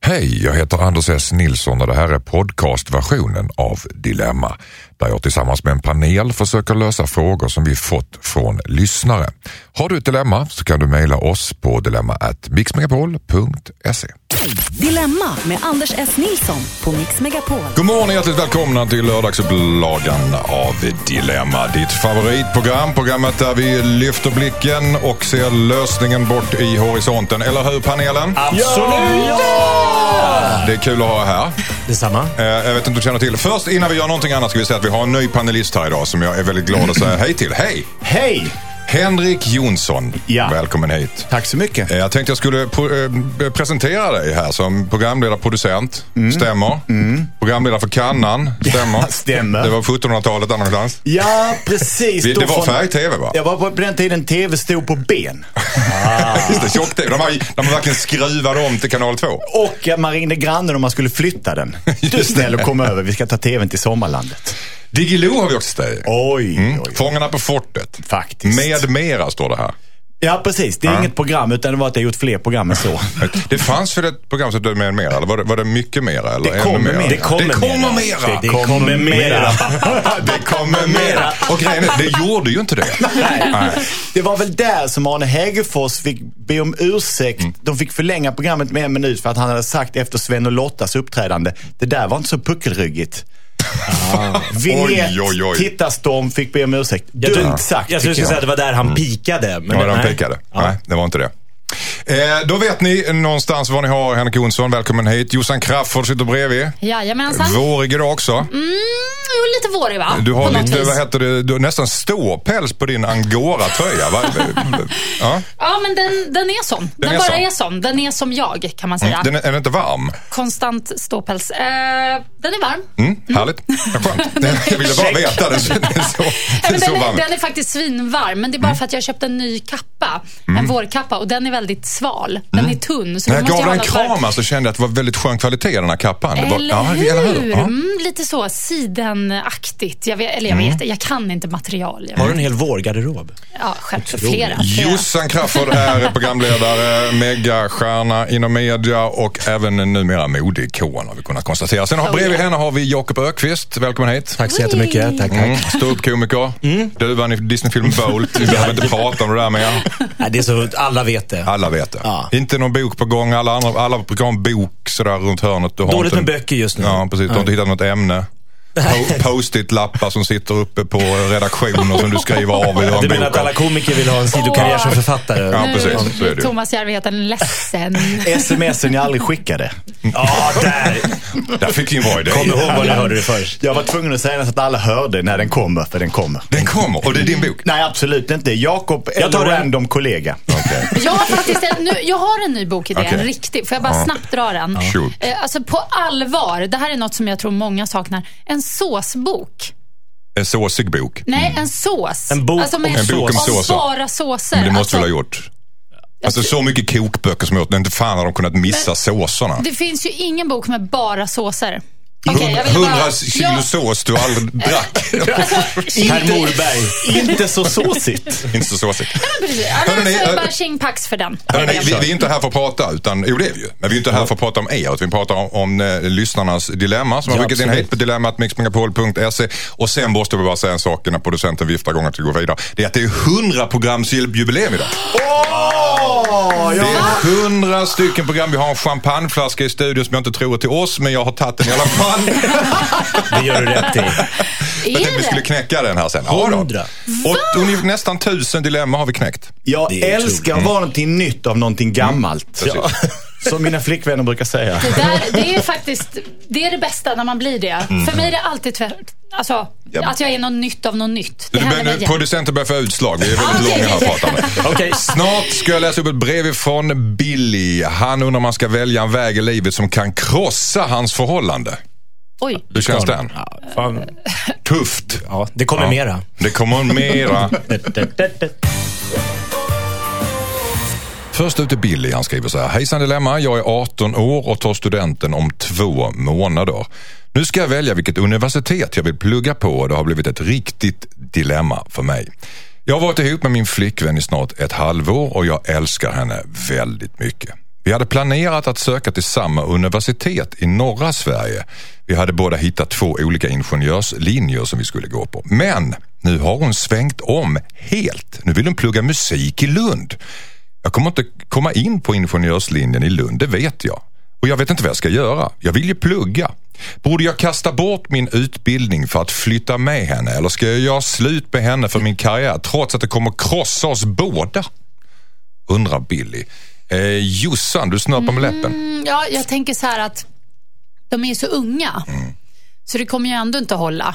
Hej, jag heter Anders S. Nilsson och det här är podcastversionen av Dilemma, där jag tillsammans med en panel försöker lösa frågor som vi fått från lyssnare. Har du ett dilemma så kan du mejla oss på dilemma@mixmegapol.se. Dilemma med Anders S. Nilsson på Mix Megapol. God morgon och hjärtligt välkomna till lördagsupplagan av Dilemma. Ditt favoritprogram, programmet där vi lyfter blicken och ser lösningen bort i horisonten. Eller hur, panelen? Absolut! Ja! Det är kul att ha här. Detsamma. Jag vet inte om du känner till. Först innan vi gör någonting annat ska vi säga att vi har en ny panelist här idag som jag är väldigt glad att säga hej till. Hej! Hej! Henrik Jonsson, Ja. Välkommen hit. Tack så mycket. Jag tänkte jag skulle presentera dig här som programledarproducent. Stämmer. Programledare för Kannan. Stämmer. Ja, stämmer. Det var 1700-talet annanstans. Ja, precis. Det var färg-tv, va? Jag var på den tiden tv stod på ben. Just det, tjock-tv. De verkligen skruvade om till kanal 2. Och man ringde grannen om man skulle flytta den. Du snäll och kom över, vi ska ta tvn till sommarlandet. Diggiloo har vi också ställt. Oj. Fångarna på fortet. Faktiskt. Med mera står det här. Ja, precis. Det är inget program, utan det var att jag gjort fler program än så. Det fanns för ett program som med mera, eller var det mycket mera? Eller Det kommer mera. Det kommer mera. Det kommer mera. Det kommer mera. Och grejen är, det gjorde ju inte det. Nej. Det var väl där som Arne Hägerfors fick be om ursäkt. De fick förlänga programmet med 1 minut för att han hade sagt efter Sven och Lottas uppträdande, det där var inte så puckelryggigt. Vignett, oj. tittarstorm, fick be om ursäkt. Dumt sagt. Jag skulle säga att det var där han pikade. Men han pikade. Ja. Nej, det var inte det. Då vet ni någonstans vad ni har. Henrik Jonsson, välkommen hit. Jossan Crafoord sitter bredvid. Jajamensan. Vårig idag också. Jo, lite vårig, va? Du har på något lite, vis. vad heter det, du har nästan ståpäls på din Angora-tröja. Ja. Ja, men den är sån. Den är bara sån. är sån. Den är som jag, kan man säga. Är den inte varm? Konstant ståpäls. Den är varm. Härligt. Ja, skönt. Jag ville bara veta. Den Den är faktiskt svinvarm. Men det är bara för att jag köpte en ny kappa. En vårkappa. Och den är väldigt sval. Den är tunn. Så När jag måste gav den en hålla kram så kände jag att det var väldigt skön kvalitet i den här kappan. Eller hur? Ja. Lite så sidenaktigt. Jag vet, jag kan inte material. Har du en hel vårgarderob? Ja, självklart flera. Jossan Crafoord är programledare, megastjärna inom media och även numera modeikon har vi kunnat konstatera. Sen bredvid henne har vi Jakob Öqvist. Välkommen hit. Tack så jättemycket. Tack. Ståuppkomiker. Du vann i Disney-filmen Bolt. Vi behöver inte prata om det där mer. Nej, det är så, alla vet det. Alla vet det. Ja. Inte någon bok på gång. Alla brukar ha en bok sådär runt hörnet. Du har Dåligt inte med böcker just nu. Ja, precis. Du har inte hittat något ämne. Post-it-lappar som sitter uppe på redaktioner som du skriver av i. Du menar att alla komiker vill ha en sidokarriär som författare? Ja, precis. Så är det. Thomas Järvheden ledsen. SMSen jag aldrig skickade. Ja, Där fick vi en bra idé. Kom ihåg vad ni hörde det först. Jag var tvungen att säga så att alla hörde när den kommer, för den kommer. Den kommer, och det är din bok. Nej, absolut inte. Jakob Jag eller tar den. random kollega. Okay. Jag har faktiskt jag har en ny bokidé, Okej. en riktig. Får jag bara snabbt dra den? Shoot. Alltså på allvar, det här är något som jag tror många saknar. En såsbok. En såsig bok. Nej, en sås. En bok alltså med om en bok om såser. bara såser. Men det måste väl ha gjort. Alltså så mycket kokböcker som jag gjort. Inte fan har de kunnat missa såserna. Det finns ju ingen bok med bara såser. Okej, jag vill 100 bara- kilo Ja. sås du aldrig drack. Herr Morberg. Inte så såsigt. Inte så såsigt. Precis. Hörrni, Alltså, bara tjingpax för den. Hörrni, vi är inte här för att prata, utan jo det är vi ju. Men vi är inte här för att prata om er, utan vi pratar om lyssnarnas dilemma som har skickat in hit på dilemma@mixmegapol.se. Och sen måste vi bara säga en sak när producenten viftar igång att vi går vidare. Det är att det är 100 programsjubileum idag. Det är 100 stycken program. Vi har en champagneflaska i studion som jag inte tror är till oss, men jag har tagit den i alla fall. Det gör du rätt i. Jag tänkte vi skulle knäcka den här sen. Ja, då. 100. Och nästan 1000 dilemma har vi knäckt. Jag Det är älskar att vara någonting nytt av någonting gammalt. Precis. Som mina flickvänner brukar säga. Det är faktiskt det är det bästa när man blir det. För mig är det alltid alltså, att jag är något nytt av något nytt. Det händer mig igen. Producenten börjar få utslag. Vi är väldigt långa här pratande. Okej. Snart ska jag läsa upp ett brev från Billy. Han undrar om man ska välja en väg i livet som kan krossa hans förhållande. Oj. Hur känns den? Ja, fan. Tufft. Ja, det kommer mera. Det kommer mera. Först ut är Billy, han skriver så här: hejsan dilemma, jag är 18 år och tar studenten om 2 månader. Nu ska jag välja vilket universitet jag vill plugga på och det har blivit ett riktigt dilemma för mig. Jag har varit ihop med min flickvän i snart 1 halvår och jag älskar henne väldigt mycket. Vi Vi hade planerat att söka till samma universitet i norra Sverige. Vi hade båda hittat 2 olika ingenjörslinjer som vi skulle gå på. Men nu har hon svängt om helt. Nu vill hon plugga musik i Lund. Jag kommer inte komma in på ingenjörslinjen i Lund, det vet jag. Och jag vet inte vad jag ska göra. Jag vill ju plugga. Borde jag kasta bort min utbildning för att flytta med henne? Eller ska jag göra slut med henne för min karriär trots att det kommer krossa oss båda? Undrar Billy. Jossan, du snurrar med läppen. Ja, jag tänker så här att de är så unga. Så det kommer ju ändå inte att hålla.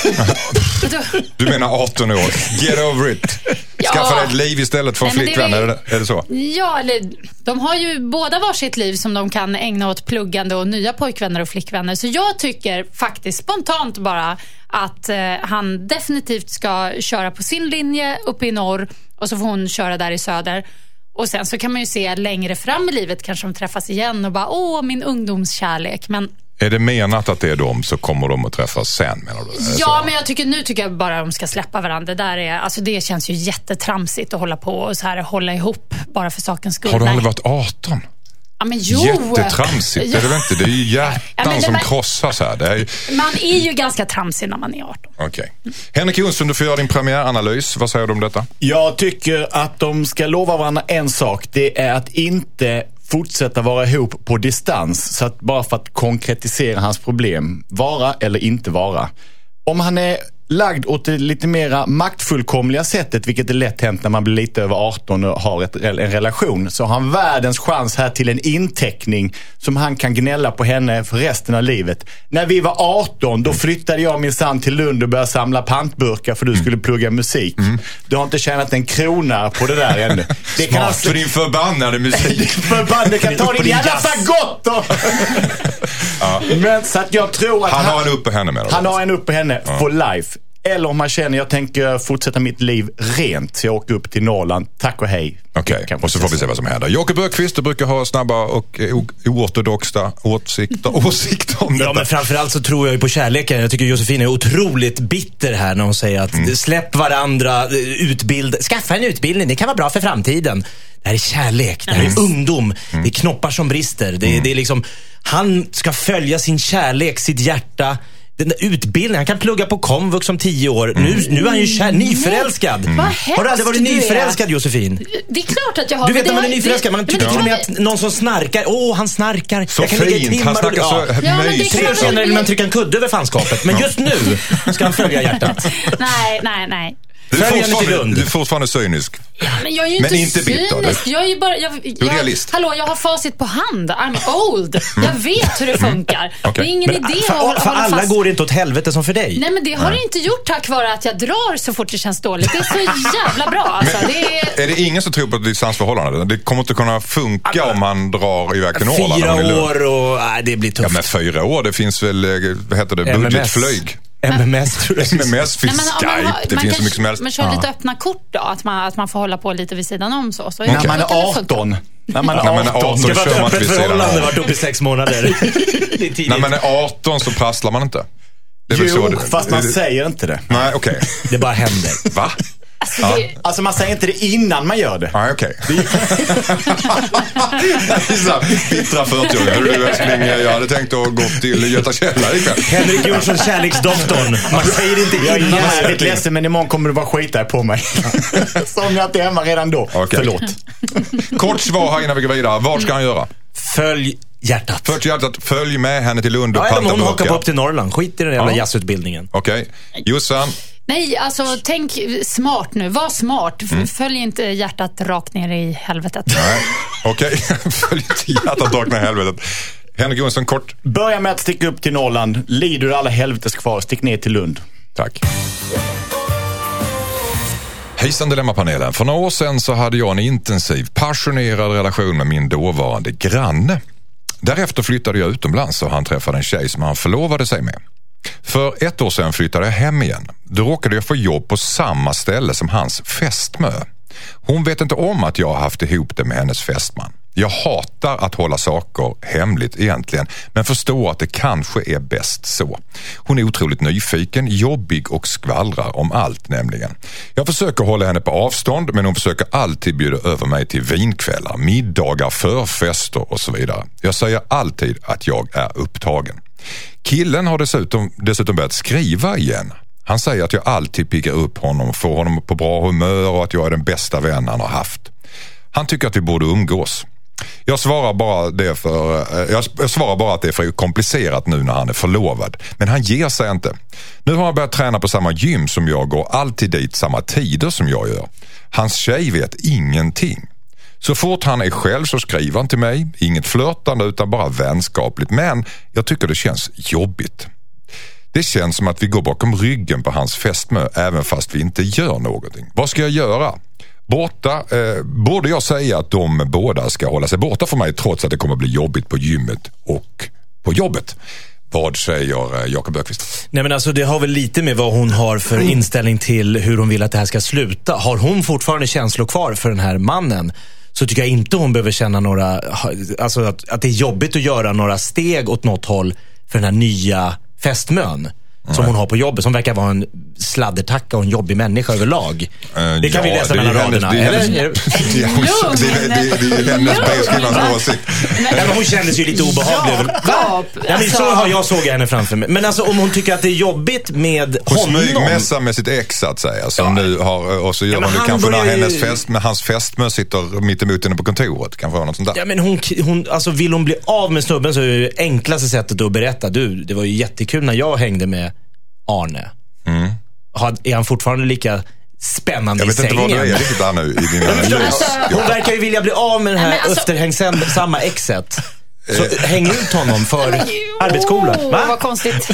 Du menar 18 år. Get over it. Skaffa dig ett liv istället för en flickvän. Är det så? Ja, eller de har ju båda varsitt liv som de kan ägna åt pluggande och nya pojkvänner och flickvänner. Så jag tycker faktiskt spontant bara att han definitivt ska köra på sin linje uppe i norr och så får hon köra där i söder. Och sen så kan man ju se längre fram i livet kanske de träffas igen och bara, min ungdomskärlek. Men är det menat att det är de så kommer de att träffas sen, menar du? Ja, men nu tycker jag bara de ska släppa varandra. Det känns ju jättetramsigt att hålla på och så här hålla ihop bara för sakens skull. Har du aldrig varit 18? Ja, men jo. Jättetramsigt, är det väl inte? Det är ju hjärtan som krossas här. Man är ju ganska tramsig när man är 18. Okej. Henrik Jonsson, du får göra din premiäranalys. Vad säger du om detta? Jag tycker att de ska lova varandra en sak. Det är att inte fortsätta vara ihop på distans. Så att bara för att konkretisera hans problem. Vara eller inte vara. Om han är lagd åt det lite mera maktfullkomliga sättet, vilket är lätt hänt när man blir lite över 18 och har en relation, så har han världens chans här till en inteckning som han kan gnälla på henne för resten av livet. När vi var 18, då flyttade jag minsann till Lund och började samla pantburkar för du skulle plugga musik. Du har inte tjänat en krona på det där ännu. Det kan för din förbannade musik. Förbannade kan ta din jävla fagott då. Ja. Men så att jag tror att han har en upp på henne med. Han har en upp på henne for life. Eller om man känner jag tänker fortsätta mitt liv rent så jag åker upp till Norrland. Tack och hej. Okej, och så får vi se vad som händer. Jakob Bökvist, du brukar ha snabba och oortodoxa åsikter om detta. Ja, men framförallt så tror jag ju på kärleken. Jag tycker Josefin är otroligt bitter här när hon säger att släpp varandra, skaffa en utbildning, det kan vara bra för framtiden. Det här är kärlek, det här är ungdom, det är knoppar som brister. Det är liksom, han ska följa sin kärlek, sitt hjärta. Den där utbildningen, han kan plugga på komvux om 10 år. Nu är han ju nyförälskad. Har du aldrig varit nyförälskad, Josefin? Det är klart att jag har. Du vet när man är nyförälskad, man tycker till och med att någon som snarkar, han snarkar. Så jag kan fint, han snackar så nöjt. 3 år senare vill man trycka en kudde över fanskapet. Men just nu ska han följa hjärtat. Nej. Du är fortfarande cynisk. Men jag är ju inte bitter. Jag är ju bara... Du är realist. Hallå, jag har facit på hand. I'm old. Jag vet hur det funkar. Okay. Det är ingen idé att hålla för alla fast. går det inte åt helvete som för dig. Nej, men det har det inte gjort tack vare att jag drar så fort det känns dåligt. Det är så jävla bra. Alltså. Är det ingen som tror på ett distansförhållande? Det kommer inte kunna funka om man drar iväg till Norrland. 4 år och... det blir tufft. Ja, men 4 år, det finns väl, vad heter det, budgetflyg. MMS tror jag. MMS finns Skype, det finns så mycket som helst. Men kör lite öppna kort då, att man får hålla på lite vid sidan om så. När man är 18. När man är 18 ska kör man man inte vid sidan om. Det var uppe i 6 månader. När man är 18 så prasslar man inte. Det är väl så fast man säger inte det. Nej, okej. Det bara händer. Va? Alltså man säger inte det innan man gör det. Nej, okej. Bittra 40-åringar. Du älskling, jag hade tänkt att gå till Göta Källare ikväll. Henrik Jonsson, kärleksdoktorn. Man säger inte jag innan. Jag är jävligt ledsen, men imorgon kommer det bara skita på mig. Som jag inte är hemma redan då. Okay. Förlåt. Kort svar här innan vi går vidare. Vad ska han göra? Följ hjärtat. Följ med henne till Lund och panta burkar. Hon hakar på upp till Norrland. Skit i den jävla jazzutbildningen. Okej. Jossan? Nej, alltså tänk smart nu. Var smart. Följ inte hjärtat rakt ner i helvetet. Nej, okej. Följ inte hjärtat rakt ner i helvetet. Henrik Jonsson, kort. Börja med att sticka upp till Norrland. Lider du alla helvetes kvar, stick ner till Lund. Tack. Hejsan Dilemmapanelen. För några år sedan så hade jag en intensiv, passionerad relation med min dåvarande granne. Därefter flyttade jag utomlands och han träffade en tjej som han förlovade sig med. För 1 år sedan flyttade jag hem igen. Då råkade jag få jobb på samma ställe som hans fästmö. Hon vet inte om att jag har haft ihop det med hennes fästman. Jag hatar att hålla saker hemligt egentligen, men förstår att det kanske är bäst så. Hon är otroligt nyfiken, jobbig och skvallrar om allt nämligen. Jag försöker hålla henne på avstånd, men hon försöker alltid bjuda över mig till vinkvällar, middagar, förfester och så vidare. Jag säger alltid att jag är upptagen. Killen har dessutom börjat skriva igen. Han säger att jag alltid piggar upp honom och får honom på bra humör och att jag är den bästa vän han har haft. Han tycker att vi borde umgås. Jag svarar bara att det är för komplicerat nu när han är förlovad. Men han ger sig inte. Nu har han börjat träna på samma gym som jag går alltid dit samma tider som jag gör. Hans tjej vet ingenting. Så fort han är själv så skriver han till mig. Inget flörtande utan bara vänskapligt. Men jag tycker det känns jobbigt. Det känns som att vi går bakom ryggen på hans fästmö även fast vi inte gör någonting. Vad ska jag göra? Borde jag säga att de båda ska hålla sig borta för mig trots att det kommer bli jobbigt på gymmet och på jobbet? Vad säger Jakob Bökvist? Nej, men alltså det har väl lite med vad hon har för inställning till hur hon vill att det här ska sluta. Har hon fortfarande känslor kvar för den här mannen, så tycker jag inte hon behöver känna några, alltså att det är jobbigt att göra några steg åt något håll för den här nya fästmön som hon har på jobbet, som verkar vara en sladdertacka och en jobbig människa överlag. Det kan vi läsa mellan raderna. Det är hennes beskrivarens åsikt. Hon kändes ju lite obehaglig. Så har jag såg henne framför mig. Men alltså om hon tycker att det är jobbigt med hon honom. Hon smygmässar med sitt ex att säga. Som nu har, och så gör man det kanske när hans fästmö sitter mitt emot henne på kontoret. Kanske något sånt där. Ja, men hon alltså vill hon bli av med snubben så är det enklaste sättet att berätta. Det var ju jättekul när jag hängde med Arne. Är han fortfarande lika spännande i sängen? Jag vet inte vad det är riktigt där nu i din analys. Hon verkar ju vilja bli av med den här efterhängsamma exet. Så häng ut honom för arbetsskolan. Va? Vad konstigt.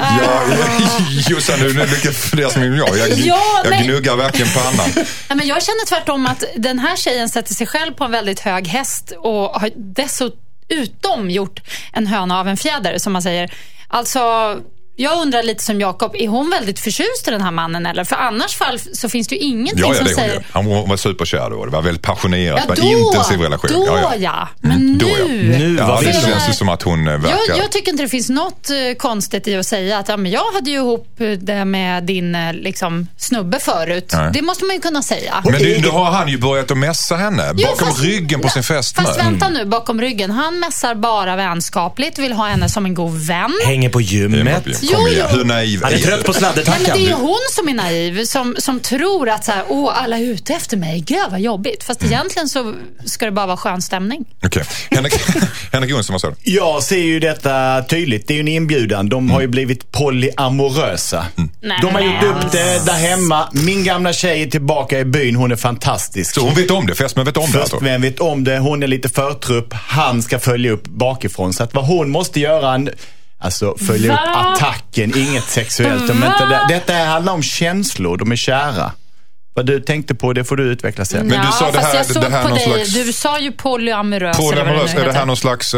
Just nu lyckas fler som jag gnuggar verkligen på annan. Men jag känner tvärtom att den här tjejen sätter sig själv på en väldigt hög häst och har dessutom gjort en höna av en fjäder, som man säger. Alltså, jag undrar lite som Jakob, är hon väldigt förtjust i den här mannen eller? För annars fall så finns det ju ingenting som säger... Han var superkär då, det var väldigt passionerat, det var en intensiv relation. Men nu det känns ju som att hon verkar... Jag tycker inte det finns något konstigt i att säga att men jag hade ju ihop det med din liksom, snubbe förut. Nej. Det måste man ju kunna säga. Men då har han ju börjat att mässa henne bakom ryggen på sin fästmö. Fast vänta nu, bakom ryggen. Han mässar bara vänskapligt, vill ha henne som en god vän. Hänger på gymmet. Hur naiv han är trött på sladdertackan. Men det är hon som är naiv, som tror att så här, alla är ute efter mig. Gud vad jobbigt. Fast egentligen så ska det bara vara skön stämning. Okej. Henrik Jonsson, vad sa du? Jag ser ju detta tydligt. Det är ju en inbjudan. De har ju blivit polyamorösa. De har gjort upp det där hemma. Min gamla tjej är tillbaka i byn. Hon är fantastisk. Så hon vet om det? Fästmön vet om det? Fästmön vet om det. Hon är lite förtrupp. Han ska följa upp bakifrån. Så att vad hon måste göra... Alltså följa upp attacken, inget sexuellt. Detta handlar om känslor, de är kära. Vad du tänkte på, det får du utveckla sen. Men du sa det här någon dig. slags... Du sa ju polyamorös. Är det här någon slags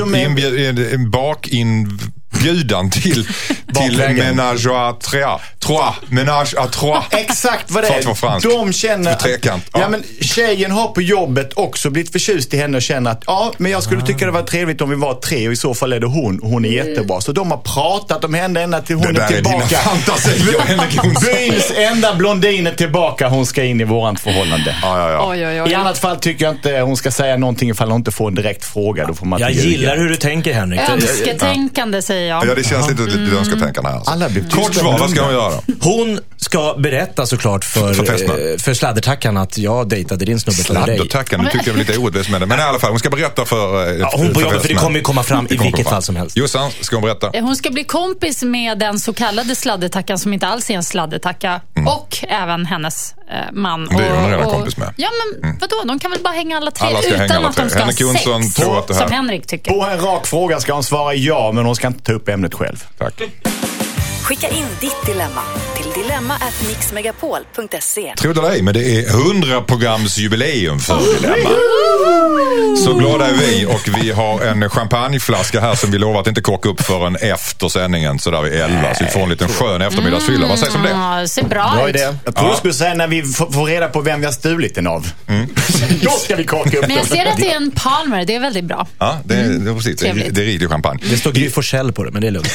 bakinbjudan till ménage à trois? Exakt vad det är. De känner men tjejen har på jobbet också blivit förtjust i henne och känner att men jag skulle tycka det var trevligt om vi var 3 och i så fall är det hon är jättebra. Så de har pratat om henne ända till hon är tillbaka. Det där är dina fantasier. Byns enda blondin är tillbaka. Hon ska in i vårant förhållande. Oj. I annat fall tycker jag inte hon ska säga någonting ifall hon inte får en direkt fråga. Då får man jag gillar hur du tänker, Henrik. Önsketänkande säger jag. Ja, det känns lite önsketänkande här. Alla blir kort svar, vad ska hon göra? Hon ska berätta såklart för sladdertackan att jag dejtade din snubbe för dig. Sladdertackan, du tycker jag är lite orättvist med det. Men i alla fall, hon ska berätta för... hon på jobbet, för det kommer ju komma fram i vilket fall som helst. Jossan, ska hon berätta? Hon ska bli kompis med den så kallade sladdertackan som inte alls är en sladdertacka. Och även hennes man. Det är hon redan kompis med. Ja, men vadå? De kan väl bara hänga alla tre utan att de ska ha sex, som Henrik tycker. På en rak fråga ska hon svara ja, men hon ska inte ta upp ämnet själv. Tack. Skicka in ditt dilemma till dilemma@mixmegapol.se. Tror det eller ej, men det är 100-programsjubileum för Dilemma. Så glada är vi, och vi har en champagneflaska här som vi lovar att inte korka upp förrän efter sändningen, så där vid 11. Så vi får en liten skön eftermiddagsfylla. Vad sägs om det? Ja, ser bra ut. Jag tror du skulle säga när vi får reda på vem vi har stulit den av. Då ska vi korka upp. Men jag ser att det är en Palmer, det är väldigt bra. Ja, det är precis. Det är riktig champagne. Det står Gry Forssell på det, men det är lugnt.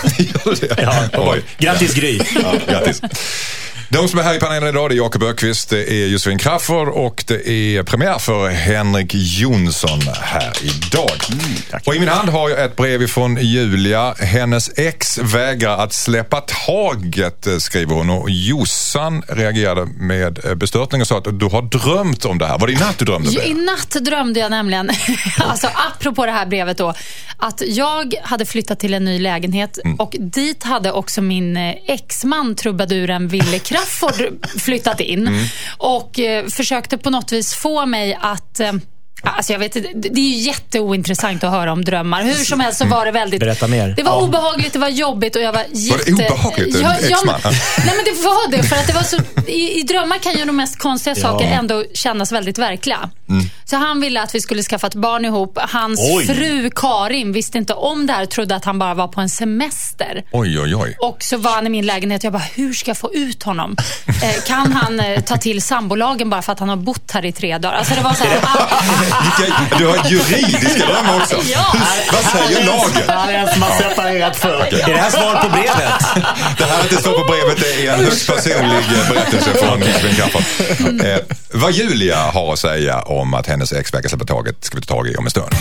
Grattis Gry. Ja, grattis. De som är här i panelen idag, det är Jakob Öqvist, det är Josefin Crafoord och det är premiär för Henrik Jonsson här idag. Och i min hand har jag ett brev från Julia. Hennes ex vägrar att släppa taget, skriver hon. Och Jossan reagerade med bestörtning och sa att du har drömt om det här. Var det i natt du drömde det? I natt drömde jag nämligen, alltså apropå det här brevet då, att jag hade flyttat till en ny lägenhet och dit hade också min exman, trubaduren Ville Crafoord, flyttat in och försökte på något vis få mig att... Alltså jag vet inte, det är ju jätteointressant att höra om drömmar. Hur som helst så var det väldigt... Berätta mer. Det var obehagligt, det var jobbigt och jag var jätte... Var det obehagligt? Nej men det var det, för att det var så... I drömmar kan ju de mest konstiga saker ändå kännas väldigt verkliga. Så han ville att vi skulle skaffa ett barn ihop. Hans fru Karin visste inte om det här, trodde att han bara var på en semester. Oj. Och så var han i min lägenhet. Jag bara, hur ska jag få ut honom? Kan han ta till sambolagen bara för att han har bott här i 3 dagar? Alltså det var så här... Du har juridiska drömmar också. Vad säger lagen? Han är en som har separerat för. Är det här svar på brevet? Det här är inte svar på brevet, det är en högst personlig berättelse från Josefin Crafoord. Vad Julia har att säga om att hennes ex vägrar släppa taget ska vi ta tag i om en stund.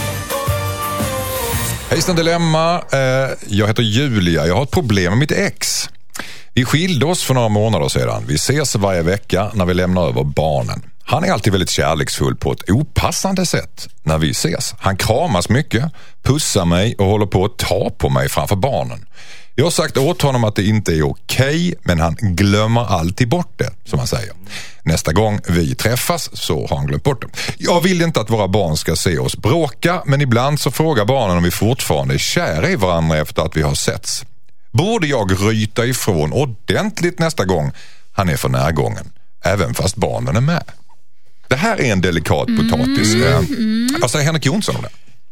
Hejsan Dilemma, jag heter Julia. Jag har ett problem med mitt ex. Vi skilde oss för några månader sedan. Vi ses varje vecka när vi lämnar över barnen. Han är alltid väldigt kärleksfull på ett opassande sätt när vi ses. Han kramas mycket, pussar mig och håller på att ta på mig framför barnen. Jag har sagt åt honom att det inte är okej, men han glömmer alltid bort det, som han säger. Nästa gång vi träffas så har han glömt bort det. Jag vill inte att våra barn ska se oss bråka, men ibland så frågar barnen om vi fortfarande är kära i varandra efter att vi har setts. Borde jag ryta ifrån ordentligt nästa gång han är för närgången, även fast barnen är med? Det här är en delikat potatis. Vad säger Henrik Jonsson om det?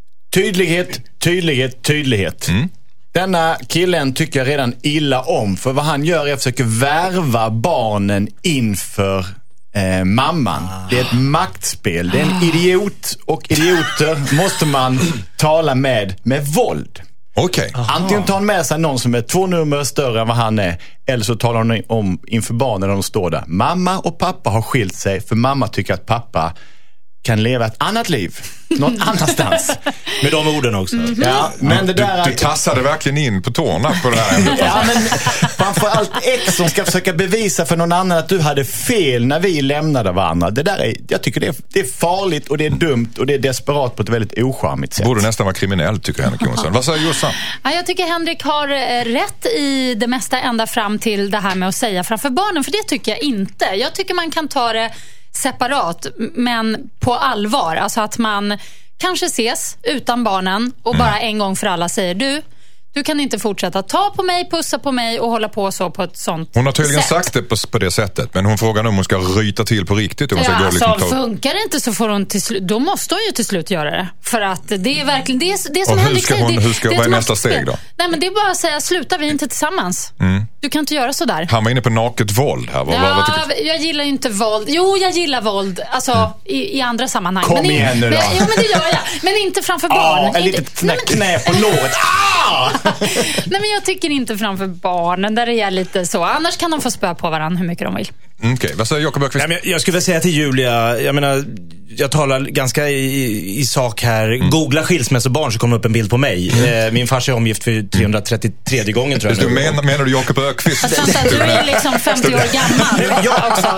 Tydlighet. Denna killen tycker jag redan illa om. För vad han gör är att försöka värva barnen inför mamman. Det är ett maktspel. Det är en idiot. Och idioter måste man tala med våld. Okej. Antingen tar han med sig någon som är 2 nummer större än vad han är, eller så talar han om inför barnen när de står där. Mamma och pappa har skilt sig för mamma tycker att pappa kan leva ett annat liv någon annanstans. Med de orden också. Ja, men det där du tassade verkligen in på tårna på det här ämnet. Ja, men framförallt ex som ska försöka bevisa för någon annan att du hade fel när vi lämnade varandra. Det där är, jag tycker det är farligt och det är dumt och det är desperat på ett väldigt ocharmigt sätt. Borde nästan vara kriminell, tycker Henrik Jonsson. Vad säger Jossan? Ja, jag tycker Henrik har rätt i det mesta ända fram till det här med att säga framför barnen, för det tycker jag inte. Jag tycker man kan ta det separat, men på allvar. Alltså att man kanske ses utan barnen och bara en gång för alla säger du kan inte fortsätta ta på mig, pussa på mig och hålla på så på ett sånt sätt. Hon har tydligen sagt det på det sättet, men hon frågar nu om hon ska ryta till på riktigt. Om hon ska gå liksom funkar det inte så får hon då måste hon ju till slut göra det. För att det är verkligen det som Henrik säger. Vad är nästa steg då? Nej, men det är bara att säga, sluta vi inte tillsammans. Du kan inte göra så där. Han var inne på naket våld här. Jag gillar ju inte våld. Jo, jag gillar våld. Alltså i andra sammanhang. Kom igen nu då. Jo, men det gör jag. Men inte framför barn. En litet knä på låret. Nej, men jag tycker inte framför barnen där det är lite så. Annars kan de få spö på varandra hur mycket de vill. Okej, vad säger Jakob Öqvist? Jag skulle vilja säga till Julia, jag menar, jag talar ganska i sak här. Googla skilsmässobarn så kommer upp en bild på mig. Min farsa är omgift för 333 gången, tror jag. Menar du Jakob Öqvist? Du är liksom 50 år gammal.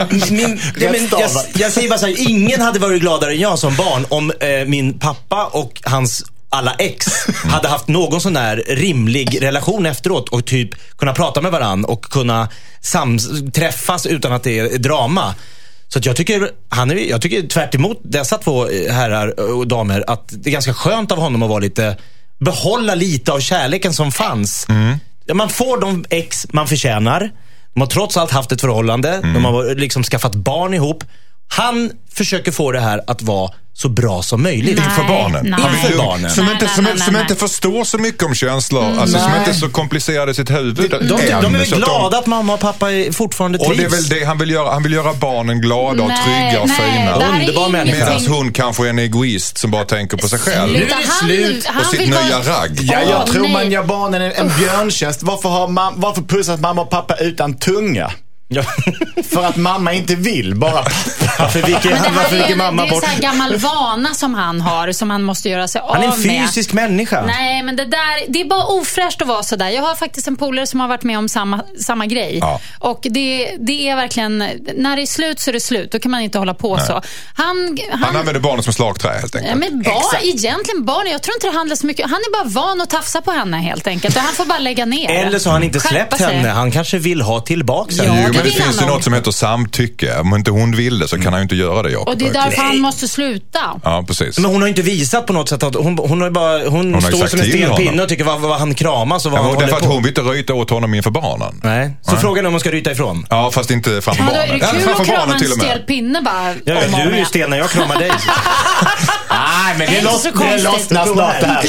Jag säger bara så här, ingen hade varit gladare än jag som barn om min pappa och hans alla ex hade haft någon sån där rimlig relation efteråt och typ kunna prata med varann och kunna träffas utan att det är drama. Så att jag tycker tvärt emot dessa två herrar och damer att det är ganska skönt av honom att vara behålla lite av kärleken som fanns. man får de ex man förtjänar. De har trots allt haft ett förhållande. De har liksom skaffat barn ihop. Han försöker få det här att vara så bra som möjligt. Inför barnen. Inför barnen. Som inte förstår så mycket om känslor. Alltså som inte är så komplicerade i sitt huvud. De är väl glada att mamma och pappa fortfarande trivs. Och det är väl det han vill göra. Han vill göra barnen glada och trygga och fina. Underbar människa. Medan hon kanske är en egoist som bara tänker på sig själv. Nu är det slut. Och sitt nya ragg. Ja, jag tror man gör barnen en björntjänst. Varför pussas mamma och pappa utan tunga? Ja. För att mamma inte vill, bara pappa. Varför viker mamma bort? Det är så här gammal vana som han har, som han måste göra sig av med. Han är en fysisk människa. Nej, men det är bara ofräscht att vara så där. Jag har faktiskt en polare som har varit med om samma grej. Ja. Och det är verkligen, när det är slut så är det slut. Då kan man inte hålla på så. Han använder barnen som slagträ helt enkelt. Ja, men egentligen barn, jag tror inte det handlar så mycket. Han är bara van att tafsa på henne helt enkelt. Och han får bara lägga ner. Eller så har han inte släppt henne. Han kanske vill ha tillbaka henne. Men det finns ju något som heter samtycke. Om inte hon vill det så kan han ju inte göra det, Jakob. Och det är därför han måste sluta. Ja, precis. Men hon har inte visat på något sätt att hon står som en stenpinne och tycker vad han kramas och vad han håller på. Därför att hon vill inte ryta åt honom inför barnen. Nej. Så frågan är om hon ska ryta ifrån. Ja, fast inte framför barnen. Är det kul att krama en stel pinne bara? Du är ju stel när jag kramar dig. Nej, men det lossnar snart där.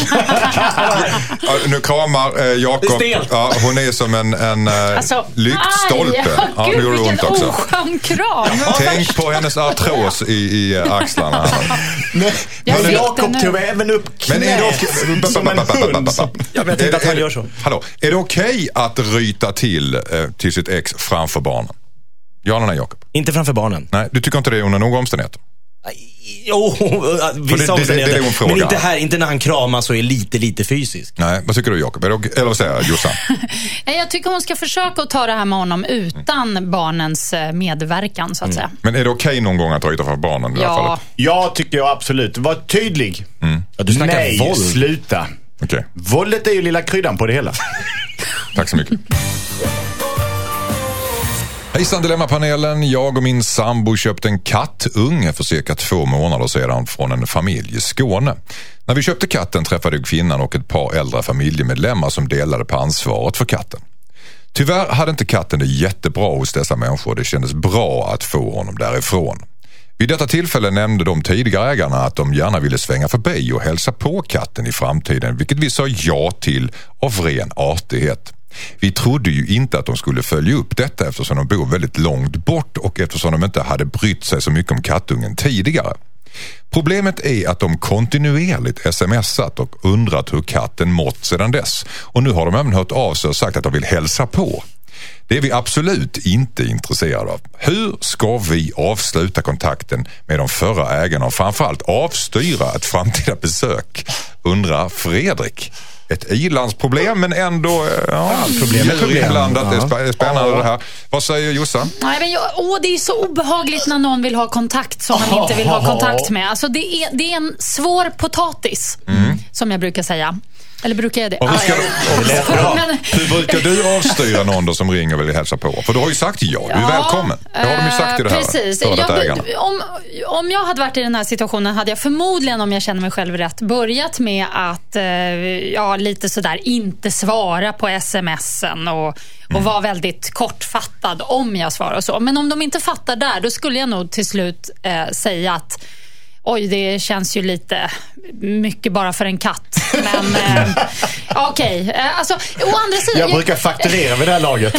Nu kramar Jakob. Ja, hon är som en lyktstolpe. Ja, nu gjorde det ont också. Kram. Tänk på hennes artros i axlarna. Men Jakob tog även upp knät som en hund. Jag vet inte att han gör så. Hallå, är det okej att ryta till sitt ex framför barnen? Ja eller nej, Jakob? Inte framför barnen. Nej, du tycker inte det är under några omständigheter? Jo, vissa omständigheter. Det men inte här, inte när han kramas och är lite fysisk. Nej, vad tycker du, Jakob? Eller vad säger Jossan? Jag tycker hon ska försöka att ta det här med honom utan barnens medverkan, så att säga. Men är det okej någon gång att ryta för barnen i det här fallet? Ja, tycker jag absolut. Var tydlig. Ja, du snackar våld. Sluta. Okay. Våldet är ju lilla kryddan på det hela. Tack så mycket. Hejsan Dilemmapanelen, jag och min sambo köpte en kattunge för cirka 2 månader sedan från en familj i Skåne. När vi köpte katten träffade kvinnan och ett par äldre familjemedlemmar som delade på ansvaret för katten. Tyvärr hade inte katten det jättebra hos dessa människor och det kändes bra att få honom därifrån. Vid detta tillfälle nämnde de tidigare ägarna att de gärna ville svänga förbi och hälsa på katten i framtiden, vilket vi sa ja till av ren artighet. Vi trodde ju inte att de skulle följa upp detta eftersom de bor väldigt långt bort och eftersom de inte hade brytt sig så mycket om kattungen tidigare. Problemet är att de kontinuerligt smsat och undrat hur katten mått sedan dess. Och nu har de även hört av sig och sagt att de vill hälsa på. Det är vi absolut inte intresserade av. Hur ska vi avsluta kontakten med de förra ägarna och framförallt avstyra ett framtida besök? Undrar Fredrik. Ett ilandsproblem, men ändå inblandat. Det är spännande det här. Vad säger Jossan? Nej, men det är så obehagligt när någon vill ha kontakt som man inte vill ha kontakt med. Alltså det är en svår potatis, som jag brukar säga. Eller brukar jag det? Hur brukar du avstyra någon då som ringer och vill hälsa på? För du har ju sagt ja, du är välkommen. Det har de ju sagt i det här. Precis. Om jag hade varit i den här situationen hade jag förmodligen, om jag känner mig själv rätt, börjat med att lite sådär inte svara på smsen och vara väldigt kortfattad om jag svarar och så. Men om de inte fattar där, då skulle jag nog till slut säga att oj, det känns ju lite mycket bara för en katt. Men okej. Alltså, å andra sidan... Jag brukar fakturera vid det här laget.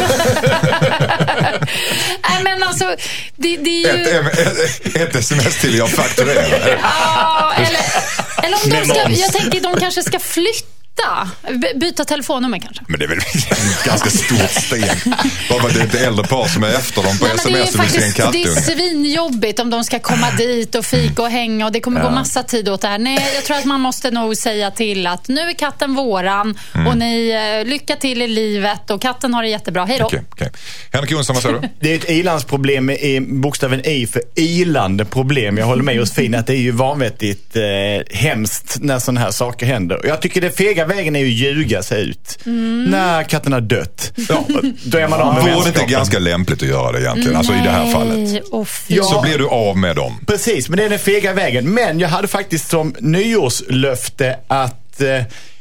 Nej, men alltså... Det är ju... Ett sms till jag fakturerar. Ja, eller om de ska... Jag tänker de kanske ska flytta. Byta telefonnummer kanske. Men det är väl ett ganska stort steg. Vad var det ett äldre par som är efter dem på sms och vill se en kattunge? Det är svinjobbigt om de ska komma dit och fika och hänga och det kommer gå massa tid åt det här. Nej, jag tror att man måste nog säga till att nu är katten våran och ni lycka till i livet och katten har det jättebra. Hej då. Okay. Henrik Jonsson, vad säger du? Det är ett ilandsproblem med bokstaven I för ilande problem. Jag håller med Josefin att det är ju vanvettigt hemskt när sådana här saker händer. Och jag tycker det fega vägen är ju ljuga sig ut. När katten har dött. Ja, då är man av med vänskapen. Det är ganska lämpligt att göra det egentligen. Alltså i det här fallet. Så blir du av med dem. Precis, men det är den fega vägen. Men jag hade faktiskt som nyårslöfte att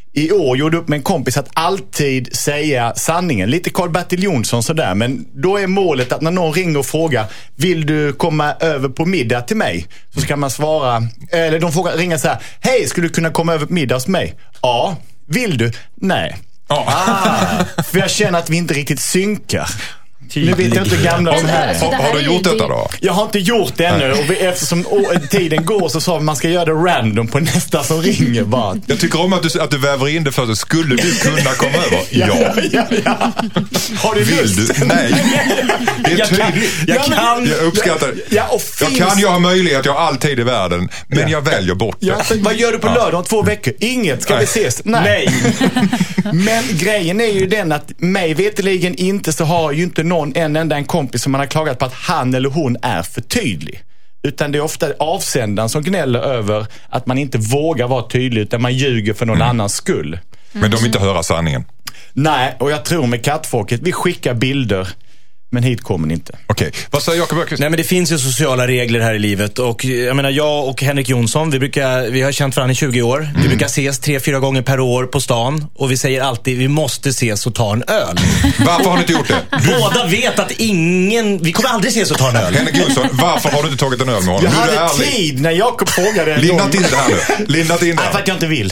i år gjorde upp med en kompis att alltid säga sanningen. Lite Carl-Bertil Jonsson sådär. Men då är målet att när någon ringer och frågar, vill du komma över på middag till mig? Så ska man svara, eller de frågar, ringa så här, hej, skulle du kunna komma över på middag hos mig? Ja. Vill du? Nej. För jag känner att vi inte riktigt synkar. Nu vet jag inte hur gamla de här är. Har du gjort detta då? Jag har inte gjort det ännu. Och eftersom tiden går så sa man ska göra det random på nästa som ringer bara. Jag tycker om att du väver in det för att skulle du kunna komma över? Ja. Har du lust? Nej. Det är tydligt. Jag uppskattar det. Jag kan ju ha möjlighet, jag har all tid i världen. Men jag väljer bort det. Vad gör du på lördag om 2 veckor? Inget. Ska vi ses? Nej. Men grejen är ju den att mig veteligen inte så har ju inte någon en enda en kompis som man har klagat på att han eller hon är för tydlig. Utan det är ofta avsändaren som gnäller över att man inte vågar vara tydlig utan man ljuger för någon annans skull. Men de vill inte höra sanningen. Nej, och jag tror med kattfolket, vi skickar bilder. Men hit kommer ni inte. Okej, vad säger Jakob Öqvist? Nej, men det finns ju sociala regler här i livet. Och jag menar, jag och Henrik Jonsson, vi har känt varandra i 20 år. Vi brukar ses 3-4 gånger per år på stan. Och vi säger alltid, vi måste ses och ta en öl. Varför har ni inte gjort det? Båda vet att vi kommer aldrig ses och ta en öl. Henrik Jonsson, varför har du inte tagit en öl med honom? Jag hade tid när Jakob frågade. Lindat in det här nu. Lindat in det här. För att jag inte vill.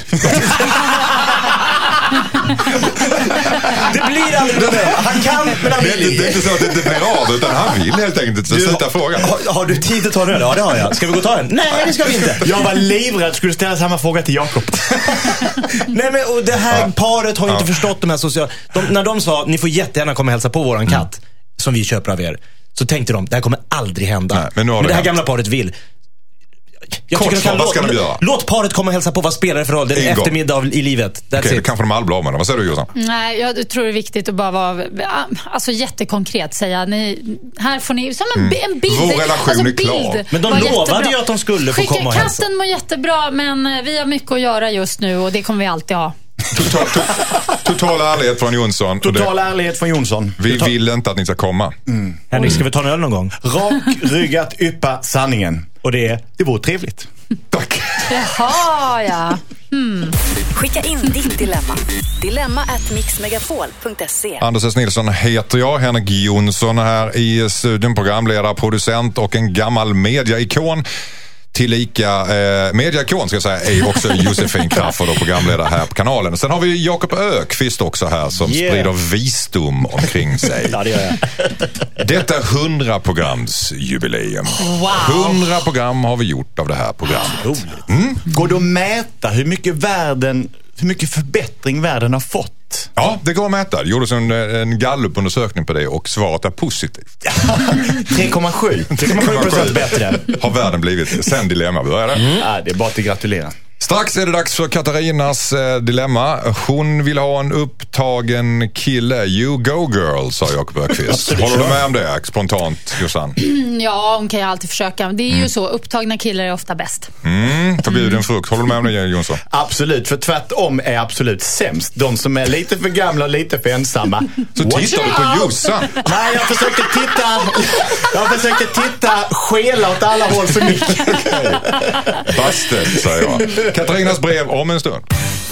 Det blir aldrig det. Han kan, men han vill. Det är inte så att det inte blir av, utan han vill helt enkelt inte. Så sluta fråga. Har du tid att ta en öl? Ja, det har jag. Ska vi gå och ta en? Nej, det ska vi inte. Jag var livrädd att skulle ställa samma fråga till Jakob. Nej, men och det här paret har ju inte förstått de här sociala... När de sa, ni får jättegärna komma och hälsa på våran katt som vi köper av er, så tänkte de, det här kommer aldrig hända. Nej, men det här gamla paret vill. Låt paret komma och hälsa på, vad spelar det för roll? Det är eftermiddag i livet. Okej, kanske de aldrig blir av med det. Vad säger du, Jossan? Nej, jag tror det är viktigt att bara vara jättekonkret säga, här får ni som en bild. Vår relation är klar. Men de lovade ju att de skulle få komma och hälsa. Katten mår jättebra, men vi har mycket att göra just nu och det kommer vi alltid ha. Total ärlighet från Jonsson. Total ärlighet från Jonsson. Vi vill inte att ni ska komma. Henrik, ska vi ta en öl någon gång? Rakryggat yppa sanningen. Och det vore trevligt. Tack. Jaha, ja. Skicka in ditt dilemma. dilemma@mixmegapol.se. Anders S. Nilsson heter jag. Henrik Jonsson här i studion, programledare, producent och en gammal mediaikon. Tillika mediaikon ska jag säga är också Josefin Crafoord och programledare här på kanalen. Sen har vi Jakob Öqvist också här som sprider visdom omkring sig. Ja, det gör jag. Detta 100-programsjubileum. Wow. 100 program har vi gjort av det här programmet. Går det att mäta hur mycket förbättring världen har fått? Ja, det går att mäta. Det gjordes en gallupundersökning på det och svaret är positivt. 3,7% bättre. Har världen blivit sen dilemma började? Ja, det är bara att gratulera. Strax är det dags för Katarinas dilemma. Hon vill ha en upptagen kille. You go girl, sa Jakob Öqvist. Håller du med om det spontant, Jossan? Ja, hon kan ju alltid försöka. Det är ju så, upptagna killar är ofta bäst. Förbjuden frukt. Håller du med om det, Jonsson? Absolut, för tvärtom är absolut sämst. De som är lite för gamla och lite för ensamma. Så tittar du på Jossan? Nej, jag försökte titta skela åt alla håll för mycket. Bastet, säger jag. Katarinas brev om en stund.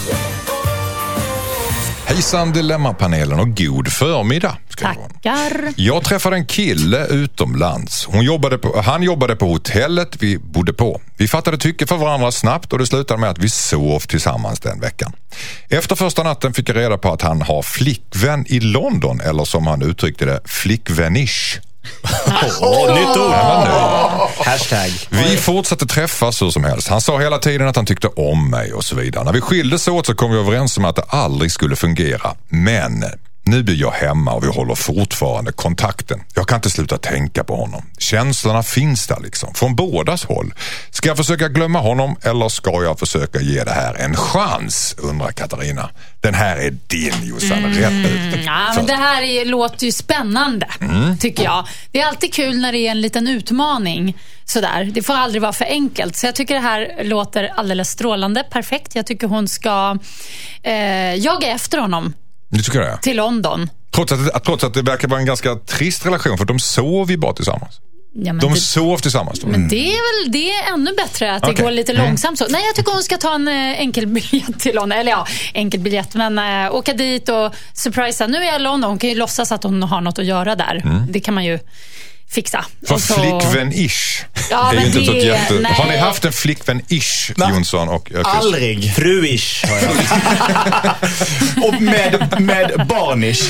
Hejsan Dilemmapanelen och god förmiddag. Tackar. Jag träffade en kille utomlands. Han jobbade på hotellet vi bodde på. Vi fattade tycke för varandra snabbt och det slutade med att vi sov tillsammans den veckan. Efter första natten fick jag reda på att han har flickvän i London, eller som han uttryckte det, flickvänish. Nytt ord. Hashtag. Vi fortsatte träffas så som helst. Han sa hela tiden att han tyckte om mig och så vidare. När vi skildes åt så kom vi överens om att det aldrig skulle fungera. Men nu blir jag hemma och vi håller fortfarande kontakten. Jag kan inte sluta tänka på honom. Känslorna finns där liksom, från bådas håll. Ska jag försöka glömma honom eller ska jag försöka ge det här en chans, undrar Katarina. Den här är din, Jossan, rätt ut. Ja, men det här låter ju spännande, tycker jag. Det är alltid kul när det är en liten utmaning. Sådär. Det får aldrig vara för enkelt. Så jag tycker det här låter alldeles strålande, perfekt. Jag tycker hon ska jaga efter honom. Du tycker det? Till London. Trots att det verkar vara en ganska trist relation, för de sov ju bara tillsammans. Ja, de sov tillsammans då? Men det är ännu bättre att det går lite långsamt så. Nej, jag tycker hon ska ta en enkel biljett till London. Eller ja, enkel biljett, men åka dit och surprisa. Nu är jag i London, hon kan ju låtsas att hon har något att göra där. Det kan man ju fixa. För flickvän-ish. Ja, är men inte så det, jätte... nej. Har ni haft en flickvän-ish, Jonsson och Öqvist? Aldrig. Fru-ish har jag. Och med barnish.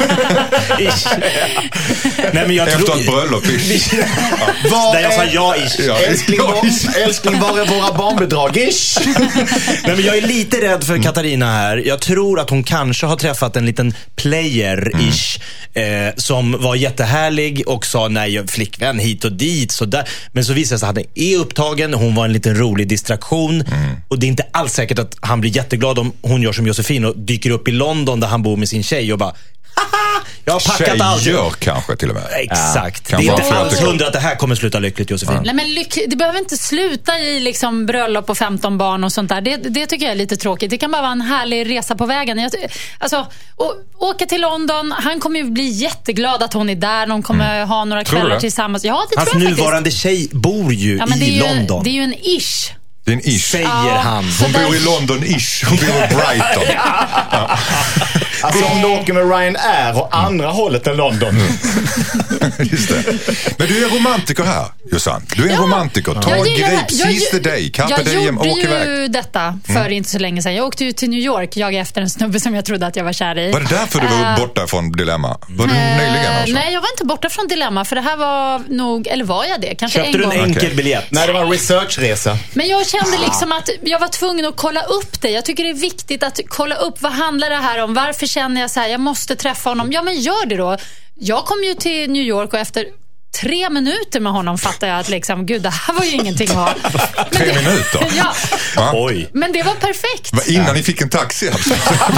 Nej, men jag Efter tror... ett bröllop-ish. Där jag sa ja-ish. Ja. Älskling, var är våra barnbidrag? Ish. Nej, men jag är lite rädd för Katarina här. Jag tror att hon kanske har träffat en liten player-ish som var jättehärlig och sa nej, flickvän hit och dit så där. Men så visade det sig att han är upptagen. Hon var en liten rolig distraktion. Och det är inte alls säkert att han blir jätteglad om hon gör som Josefin och dyker upp i London där han bor med sin tjej och bara jag har packat allt. Tjejer kanske till och med. Exakt. Ja, det är inte alls tycker. 100 att det här kommer sluta lyckligt, Josefin. Nej, men det behöver inte sluta i liksom bröllop och 15 barn och sånt där. Det tycker jag är lite tråkigt. Det kan bara vara en härlig resa på vägen. Alltså, åka till London. Han kommer ju bli jätteglad att hon är där. De kommer ha några kvällar tillsammans. Ja, det hans tror jag nuvarande tjej bor ju i London. Det är ju en ish. Det är en ish. Säger han. Hon bor i London-ish. Hon bor i Brighton. Alltså om du åker med Ryanair och andra hållet än London. Just det. Men du är romantiker här, Jossan. Du är en romantiker. Grip, seize the day. Carpe diem, åk iväg. Jag gjorde ju detta för inte så länge sedan. Jag åkte ju till New York, jag efter en snubbe som jag trodde att jag var kär i. Var det därför du var borta från Dilemma? Var du nyligen alltså? Nej, jag var inte borta från Dilemma, för det här var nog, eller var jag det? Kanske köpte en gång. du en enkel biljett? Nej, det var en researchresa. Men jag kände liksom att jag var tvungen att kolla upp det. Jag tycker det är viktigt att kolla upp vad handlar det här om. Varför känner jag så här, jag måste träffa honom. Ja, men gör det då. Jag kom ju till New York och efter 3 minuter med honom fattar jag att liksom, gud, det här var ju ingenting att ha. 3 minuter? Ja. Oj. Men det var perfekt. Innan ni fick en taxi alltså.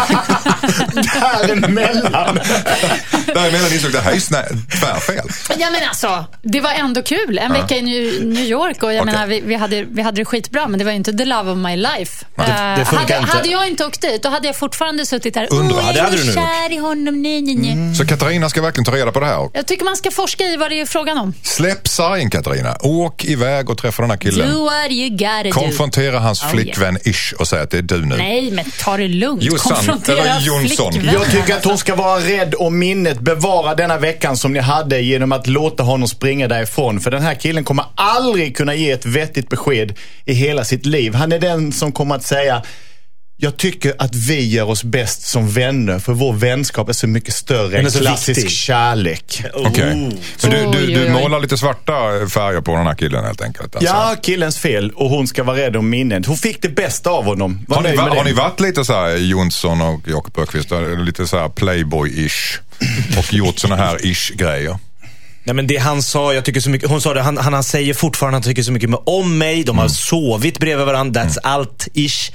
Däremellan insåg det här är tvärfel. Ja, men alltså, det var ändå kul. En vecka i New York och jag menar, vi hade det skitbra, men det var ju inte the love of my life. Det funkar inte. Hade jag inte åkt dit, då hade jag fortfarande suttit där. Undrar, det hade du nu kär i honom, nej. Så Katarina ska verkligen ta reda på det här. Jag tycker man ska forska i vad det är frågan om. Släpp sargen, Katarina. Åk iväg och träffa den här killen. Do what you gotta Konfrontera hans flickvän-ish och säga att det är du nu. Nej, men ta det lugnt. Jossan, Konfrontera eller Jonsson. flickvän. Jag tycker att hon ska vara rädd om minnet. Bevara denna veckan som ni hade genom att låta honom springa därifrån. För den här killen kommer aldrig kunna ge ett vettigt besked i hela sitt liv. Han är den som kommer att säga: jag tycker att vi gör oss bäst som vänner, för vår vänskap är så mycket större än klassisk kärlek. Okej. Så du målar lite svarta färger på den här killen helt enkelt? Alltså. Ja, killens fel, och hon ska vara rädd om minnet. Hon fick det bästa av honom. Har ni varit lite så här Jonsson och Jakob Öqvist, lite så här playboy-ish och gjort såna här ish-grejer? Nej, men det han sa, jag tycker så mycket, hon sa det, han säger fortfarande att han tycker så mycket om mig. De har sovit bredvid varandra, that's allt-ish.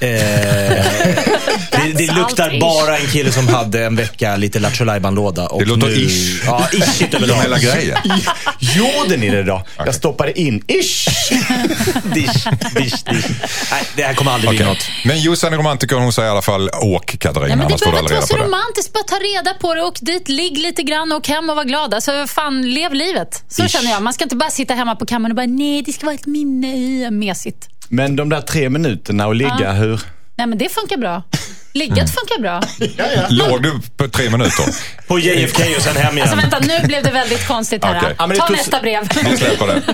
Det luktar bara en kille som hade en vecka lite Lattjo Lajban-låda. Det låter ish. Ja, ishigt överlag. Hela grejen. Gjorde ni det då? Okay. Jag stoppade in ish. Dish. Nej, det här kommer aldrig bli något. Men Jossan är romantiker, hon säger i alla fall åk, Katarina. Ja, men det behöver inte vara så det. Romantiskt, bara ta reda på det och dit, ligg lite grann och hem och var glad. Alltså fan, lev livet. Så känner jag. Man ska inte bara sitta hemma på kammaren och bara, nej, det ska vara ett minne, mesigt. Men de där 3 minuterna och ligga, hur? Nej, men det funkar bra. Ligget funkar bra. Låg du på 3 minuter? På JFK och sen hem igen. Alltså vänta, nu blev det väldigt konstigt här. Okay. Ta nästa brev. Vi släpper det.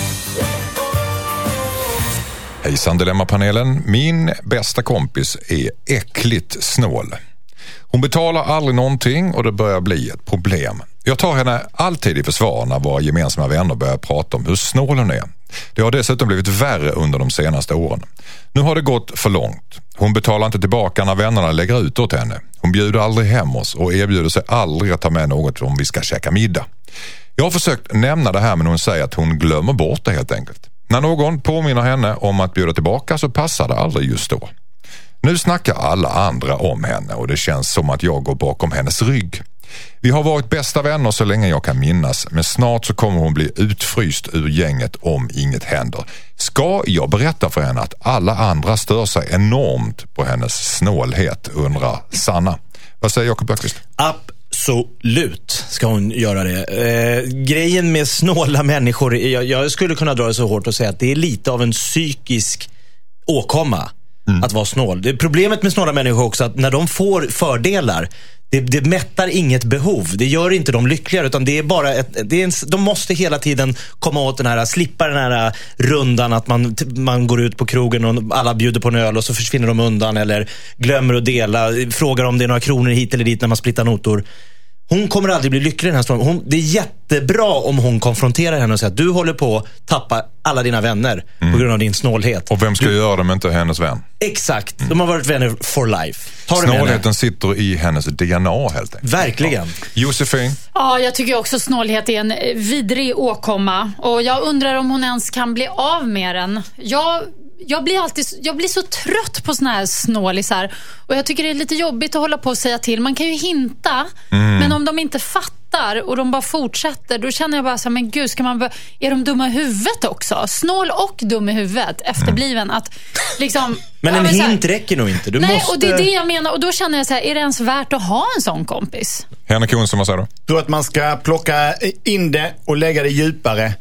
Hejsan Dilemma-panelen. Min bästa kompis är äckligt snål. Hon betalar aldrig någonting och det börjar bli ett problem. Jag tar henne alltid i försvar när våra gemensamma vänner börjar prata om hur snål hon är. Det har dessutom blivit värre under de senaste åren. Nu har det gått för långt. Hon betalar inte tillbaka när vännerna lägger ut åt henne. Hon bjuder aldrig hem oss och erbjuder sig aldrig att ta med något om vi ska käka middag. Jag har försökt nämna det här, men hon säger att hon glömmer bort det helt enkelt. När någon påminner henne om att bjuda tillbaka så passar det aldrig just då. Nu snackar alla andra om henne och det känns som att jag går bakom hennes rygg. Vi har varit bästa vänner så länge jag kan minnas, men snart så kommer hon bli utfryst ur gänget om inget händer. Ska jag berätta för henne att alla andra stör sig enormt på hennes snålhet, undrar Sanna. Vad säger Jakob Öqvist? Absolut ska hon göra det. Grejen med snåla människor, jag skulle kunna dra det så hårt och säga att det är lite av en psykisk åkomma att vara snål. Det är problemet med snåla människor också att när de får fördelar, det mättar inget behov. Det gör inte dem lyckligare, utan det är bara de måste hela tiden komma åt slippa den här rundan att man går ut på krogen och alla bjuder på en öl och så försvinner de undan eller glömmer att dela, frågar om det är några kronor hit eller dit när man splittar notor. Hon kommer aldrig bli lycklig i den här stormen. Det är jättebra om hon konfronterar henne och säger att du håller på att tappa alla dina vänner på grund av din snålhet. Och vem ska göra det men inte hennes vän? Exakt, de har varit vänner for life. Snålheten sitter i hennes DNA helt enkelt. Verkligen. Ja. Josefin? Ja, jag tycker också snålhet är en vidrig åkomma. Och jag undrar om hon ens kan bli av med den. Jag blir så trött på såna här snålisar. Och jag tycker det är lite jobbigt att hålla på och säga till. Man kan ju hinta, men om de inte fattar och de bara fortsätter, då känner jag bara så här, men gud, är de dumma i huvudet också? Snål och dum i huvudet, efterbliven. Att liksom, men en hint räcker nog inte. Och det är det jag menar. Och då känner jag så här, är det ens värt att ha en sån kompis? Henrik Jonsson, vad säger du? Jag tror att man ska plocka in det och lägga det djupare.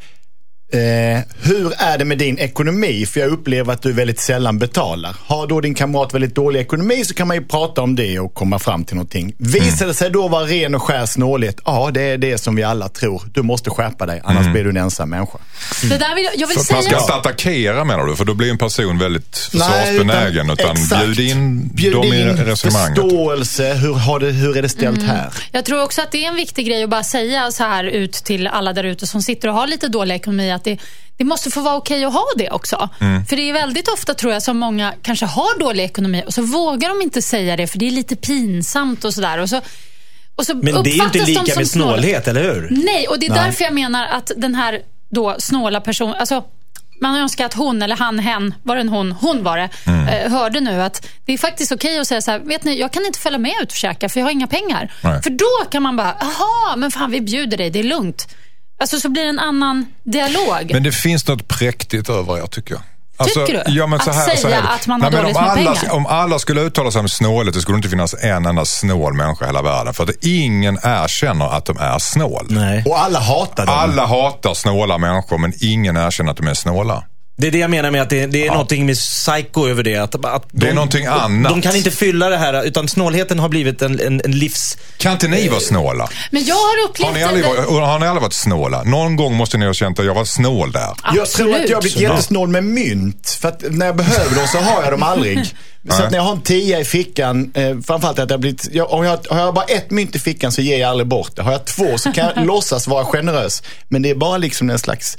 Hur är det med din ekonomi? För jag upplever att du väldigt sällan betalar. Har då din kamrat väldigt dålig ekonomi så kan man ju prata om det och komma fram till någonting. Visar det sig då vara ren och skär snålhet? Ja, det är det som vi alla tror. Du måste skärpa dig, annars blir du en ensam människa. Det där jag vill så säga... man ska inte attackera, menar du? För då blir en person väldigt försvarsbenägen. Utan bjud dem i resonemanget. Förståelse, hur är det ställt här? Jag tror också att det är en viktig grej att bara säga så här ut till alla där ute som sitter och har lite dålig ekonomi, att det måste få vara okej att ha det också. För det är väldigt ofta, tror jag, som många kanske har dålig ekonomi och så vågar de inte säga det för det är lite pinsamt och sådär. Och så men det är ju inte lika med snålhet, eller hur? Nej, och det är därför jag menar att den här då snåla personen, alltså man önskar att hon eller hen, var det hon var det, hörde nu att det är faktiskt okej att säga så här, vet ni, jag kan inte följa med ut och käka för jag har inga pengar. Nej. För då kan man bara, aha, men fan, vi bjuder dig, det är lugnt. Alltså så blir det en annan dialog. Men det finns något präktigt över, jag tycker. Alltså, tycker du? Ja, men så här, att man har dåligt med pengar? Om alla skulle uttala sig om snålet, det skulle inte finnas en enda snål människa i hela världen. För att ingen erkänner att de är snål. Nej. Och alla hatar dem. Alla hatar snåla människor, men ingen erkänner att de är snåla. Det är det jag menar med att det är någonting med psycho över det. Att det är någonting annat. De kan inte fylla det här, utan snålheten har blivit en livs... Kan inte ni vara snåla? Men jag har upplevt... Har ni aldrig varit snåla? Någon gång måste ni ha känt att jag var snål där. Absolut. Jag tror att jag har blivit jättesnål med mynt. För att när jag behöver dem så har jag dem aldrig. Så att när jag har en 10 i fickan, framförallt att har jag bara ett mynt i fickan så ger jag aldrig bort det. Har jag 2 så kan jag låtsas vara generös. Men det är bara liksom en slags...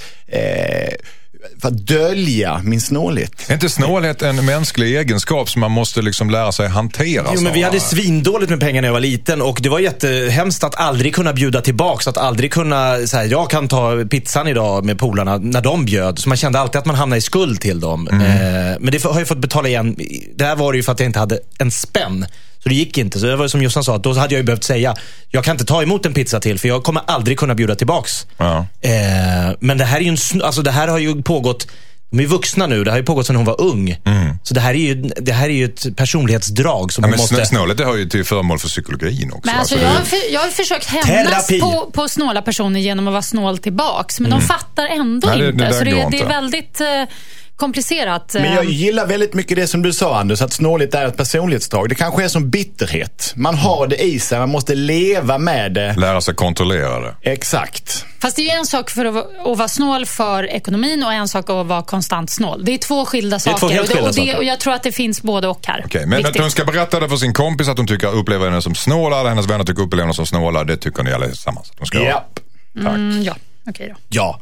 för att dölja min snålhet. Är inte snålhet en mänsklig egenskap som man måste liksom lära sig hantera? Jo, men vi hade svindåligt med pengar när jag var liten och det var jättehemskt att aldrig kunna bjuda tillbaks, att aldrig kunna så här, jag kan ta pizzan idag med polarna när de bjöd, så man kände alltid att man hamnade i skuld till dem. Men det har jag fått betala igen. Det här var det ju för att jag inte hade en spänn. Så det gick inte. Så det var som Jossan sa, att då hade jag ju behövt säga, jag kan inte ta emot en pizza till för jag kommer aldrig kunna bjuda tillbaks. Ja. Men det här är ju alltså det här har ju pågått, de är vuxna nu, det har ju pågått sedan hon var ung. Så det här är ju ett personlighetsdrag som man måste... Snålet, det har ju till förmål för psykologin också. Men alltså, jag har försökt hämnas på snåla personer genom att vara snål tillbaks, men de fattar ändå inte. Så det är väldigt... komplicerat. Men jag gillar väldigt mycket det som du sa, Anders, att snåligt är ett personlighetsdrag. Det kanske är som bitterhet. Man har det i sig, man måste leva med det. Lära sig kontrollera det. Exakt. Fast det är ju en sak för att vara snål för ekonomin och en sak att vara konstant snål. Det är 2 skilda saker. Och jag tror att det finns både och här. Okej, men att hon ska berätta det för sin kompis att hon upplever henne som snåla, eller hennes vänner upplever henne som snåla, det tycker ni alla tillsammans. De ska ja. Tack. Ja, okej då. Ja.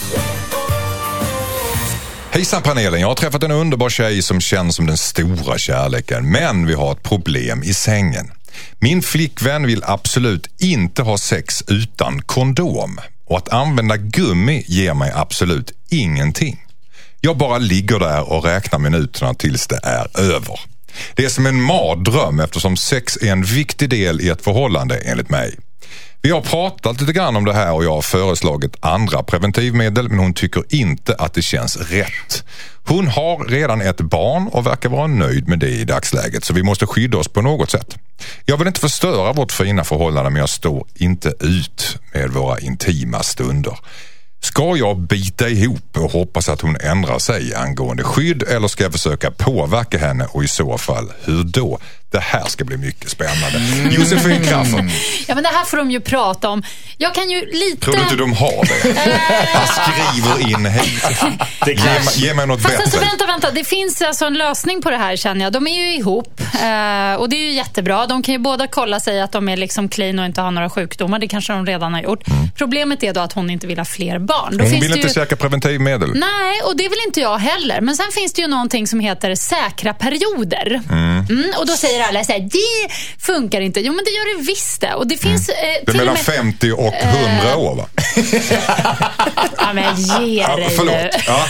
Hejsan panelen, jag har träffat en underbar tjej som känns som den stora kärleken, men vi har ett problem i sängen. Min flickvän vill absolut inte ha sex utan kondom, och att använda gummi ger mig absolut ingenting. Jag bara ligger där och räknar minuterna tills det är över. Det är som en mardröm eftersom sex är en viktig del i ett förhållande enligt mig. Vi har pratat lite grann om det här och jag har föreslagit andra preventivmedel, men hon tycker inte att det känns rätt. Hon har redan ett barn och verkar vara nöjd med det i dagsläget, så vi måste skydda oss på något sätt. Jag vill inte förstöra vårt fina förhållande, men jag står inte ut med våra intima stunder. Ska jag bita ihop och hoppas att hon ändrar sig angående skydd, eller ska jag försöka påverka henne, och i så fall hur då? Det här ska bli mycket spännande. Josefin Crafoord. Ja, men det här får de ju prata om. Jag kan ju lite... Tror du inte de har det? Han skriver in hej. Ge mig något bättre. Alltså, vänta. Det finns alltså en lösning på det här, känner jag. De är ju ihop och det är ju jättebra. De kan ju båda kolla sig att de är liksom clean och inte har några sjukdomar. Det kanske de redan har gjort. Problemet är då att hon inte vill ha fler barn. Då hon finns vill inte söka preventivmedel. Nej, och det vill inte jag heller. Men sen finns det ju någonting som heter säkra perioder. Och då säger alla så här, det funkar inte. Jo, men det gör det visst det. Och det finns... det är mellan 50 och 100 år, va? Ja, men ge dig förlåt. Ja.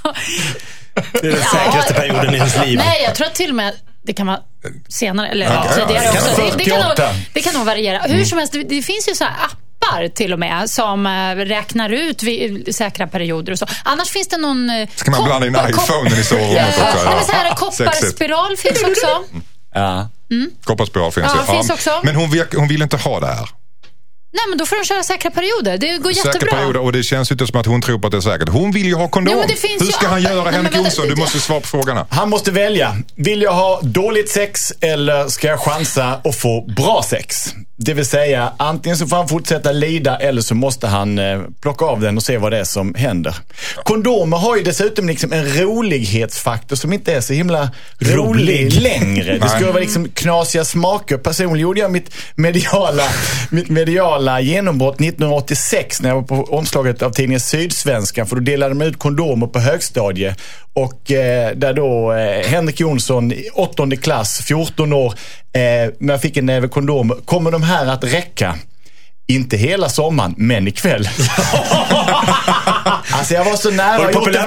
Det är den säkraste perioden i ens liv. Nej, jag tror att till och med det kan vara senare eller tidigare också. Det kan nog variera. Hur som helst, det finns ju så här appar till och med som räknar ut säkra perioder och så. Annars finns det någon... Ska man blanda in iPhone i sovrummet också? Eller så här, kopparspiral finns också. Ja. Kopparspiral finns finns också. Men hon vill inte ha det här. Nej, men då får de köra säkra perioder. Det går jättebra. Säkra perioder, och det känns inte som att hon tror på att det är säkert. Hon vill ju ha kondom. Ja, hur ska han göra, Henrik Jonsson? Du måste svara på frågorna. Han måste välja. Vill jag ha dåligt sex, eller ska jag chansa och få bra sex? Det vill säga, antingen så får han fortsätta lida, eller så måste han plocka av den och se vad det är som händer. Kondomer har ju dessutom liksom en rolighetsfaktor som inte är så himla rolig längre. Det ska vara liksom knasiga smaker. Personligen gjorde jag mitt mediala genombrott 1986 när jag var på omslaget av tidningen Sydsvenskan, för då delade de ut kondomer på högstadie. Och där då Henrik Jonsson, 8:e klass, 14 år, när jag fick en näve kondom. Kommer de här att räcka? Inte hela sommaren, men ikväll. Alltså jag var så nära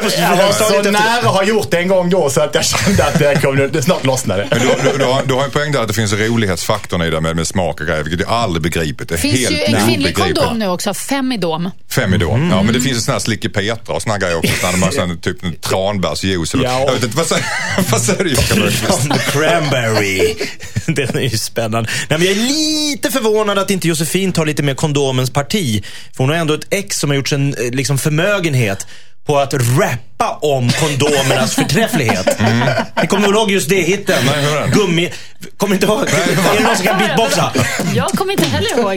att ha gjort det en gång då, så att jag kände att det snart lossnade. Men du har en poäng där att det finns rolighetsfaktorn i det med smak och grejer, vilket jag aldrig begripit. Det finns ju en kvinnlig kondom nu också, Femidom. Femidom, ja, men det finns en sån här slickepetra och såna grejer också, när man har typ en tranbärsjuice eller jag vet inte, vad säger du, Jakob Öqvist? Cranberry. Den är ju spännande. Nej, men jag är lite förvånad att inte Josefin tar lite mer kondomens parti. För hon har ändå ett ex som har gjort en liksom förmögenhet på att rappa om kondomernas förträfflighet. Ni kommer ihåg just det hitten? Gummi. Kommer inte ihåg? Är det någon som kan beatboxa? Jag kommer inte heller ihåg.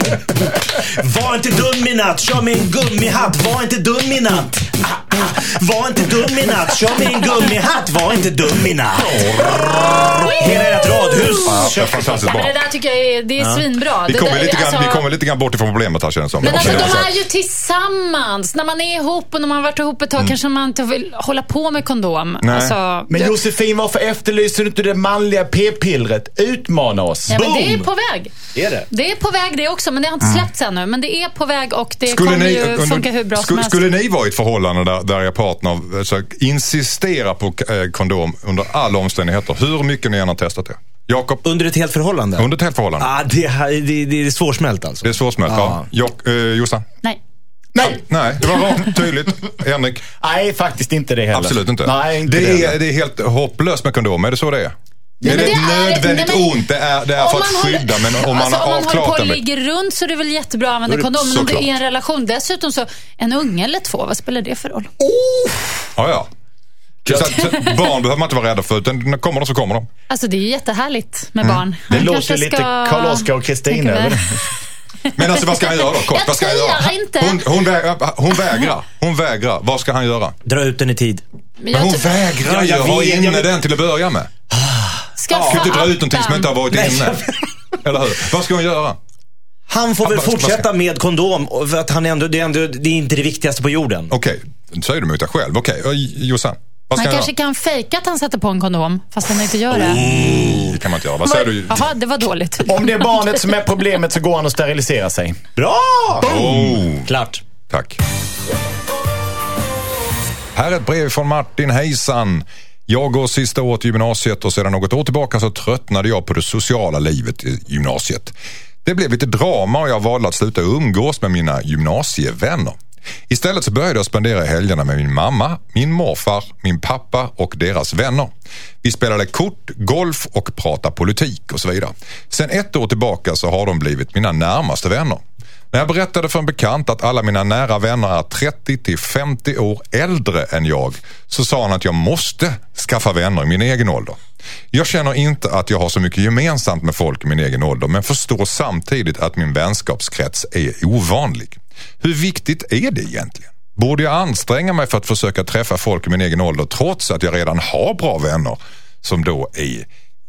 Var inte dum i natt, kör med en gummihatt. Var inte dum i natt. Var inte dum i natt, kör med en gummihatt. Var inte dum i natt. Hela ert radhus. Fantastiskt bra. Det där tycker jag det är svinbra. Vi kommer lite grann bort ifrån problemet här, känns som. Men alltså, de är ju tillsammans. När man är ihop och när man har varit ihop ett tag kanske man inte vill hålla på med kondom. Alltså, men Josefin, varför efterlyser du inte det manliga p-pillret? Utmana oss. Ja, men det är på väg. Är det? Det är på väg det också, men det har inte släppts ännu. Men det är på väg och det kommer ju funka hur bra som helst. Skulle ni vara i ett förhållande där er partner insisterar på kondom under alla omständigheter? Hur mycket ni än har testat det? Jakob? Under ett helt förhållande? Under ett helt förhållande. Det är svårsmält alltså. Det är svårsmält, ja. Jossan? Nej, det var rakt tydligt. Henrik? Nej, faktiskt inte det heller. Absolut inte. Nej, inte det är helt hopplöst med kondom, är det så det är? Nej, är det nödvändigt ont? Det är för att skydda, men om man har avklarat det. Om man håller på och ligger runt så är det väl jättebra att använda kondom. Men om det är en relation, dessutom så en unge eller två, vad spelar det för roll? Ja. Så barn behöver man inte vara rädda för, utan när kommer de så kommer de. Alltså det är ju jättehärligt med barn. Det låter lite Karl-Oskar och Kristina över. Men alltså, vad ska han göra då? Kort, vad ska han göra? Hon vägrar. Vad ska han göra? Dra ut den i tid. Men hon vägrar ju ha inne den till att börja med. Ska inte dra ut någonting som inte har varit inne. Eller hur? Vad ska hon göra? Han får väl fortsätta med kondom, för att det är inte det viktigaste på jorden. Okej, säger du mot dig själv. Okej, Jossan. Man kanske kan fejka att han sätter på en kondom, fast han inte gör det. Det kan man inte göra. Vad säger du? Jaha, det var dåligt. Om det är barnet som är problemet så går han och sterilisera sig. Bra! Klart. Tack. Här är ett brev från Martin. Hejsan. Jag går sista året i gymnasiet och sedan något år tillbaka så tröttnade jag på det sociala livet i gymnasiet. Det blev lite drama och jag valde att sluta umgås med mina gymnasievänner. Istället så började jag spendera helgerna med min mamma, min morfar, min pappa och deras vänner. Vi spelade kort, golf och pratade politik och så vidare. Sen 1 år tillbaka så har de blivit mina närmaste vänner. När jag berättade för en bekant att alla mina nära vänner är 30-50 år äldre än jag, så sa han att jag måste skaffa vänner i min egen ålder. Jag känner inte att jag har så mycket gemensamt med folk i min egen ålder, men förstår samtidigt att min vänskapskrets är ovanlig. Hur viktigt är det egentligen? Borde jag anstränga mig för att försöka träffa folk i min egen ålder trots att jag redan har bra vänner som då är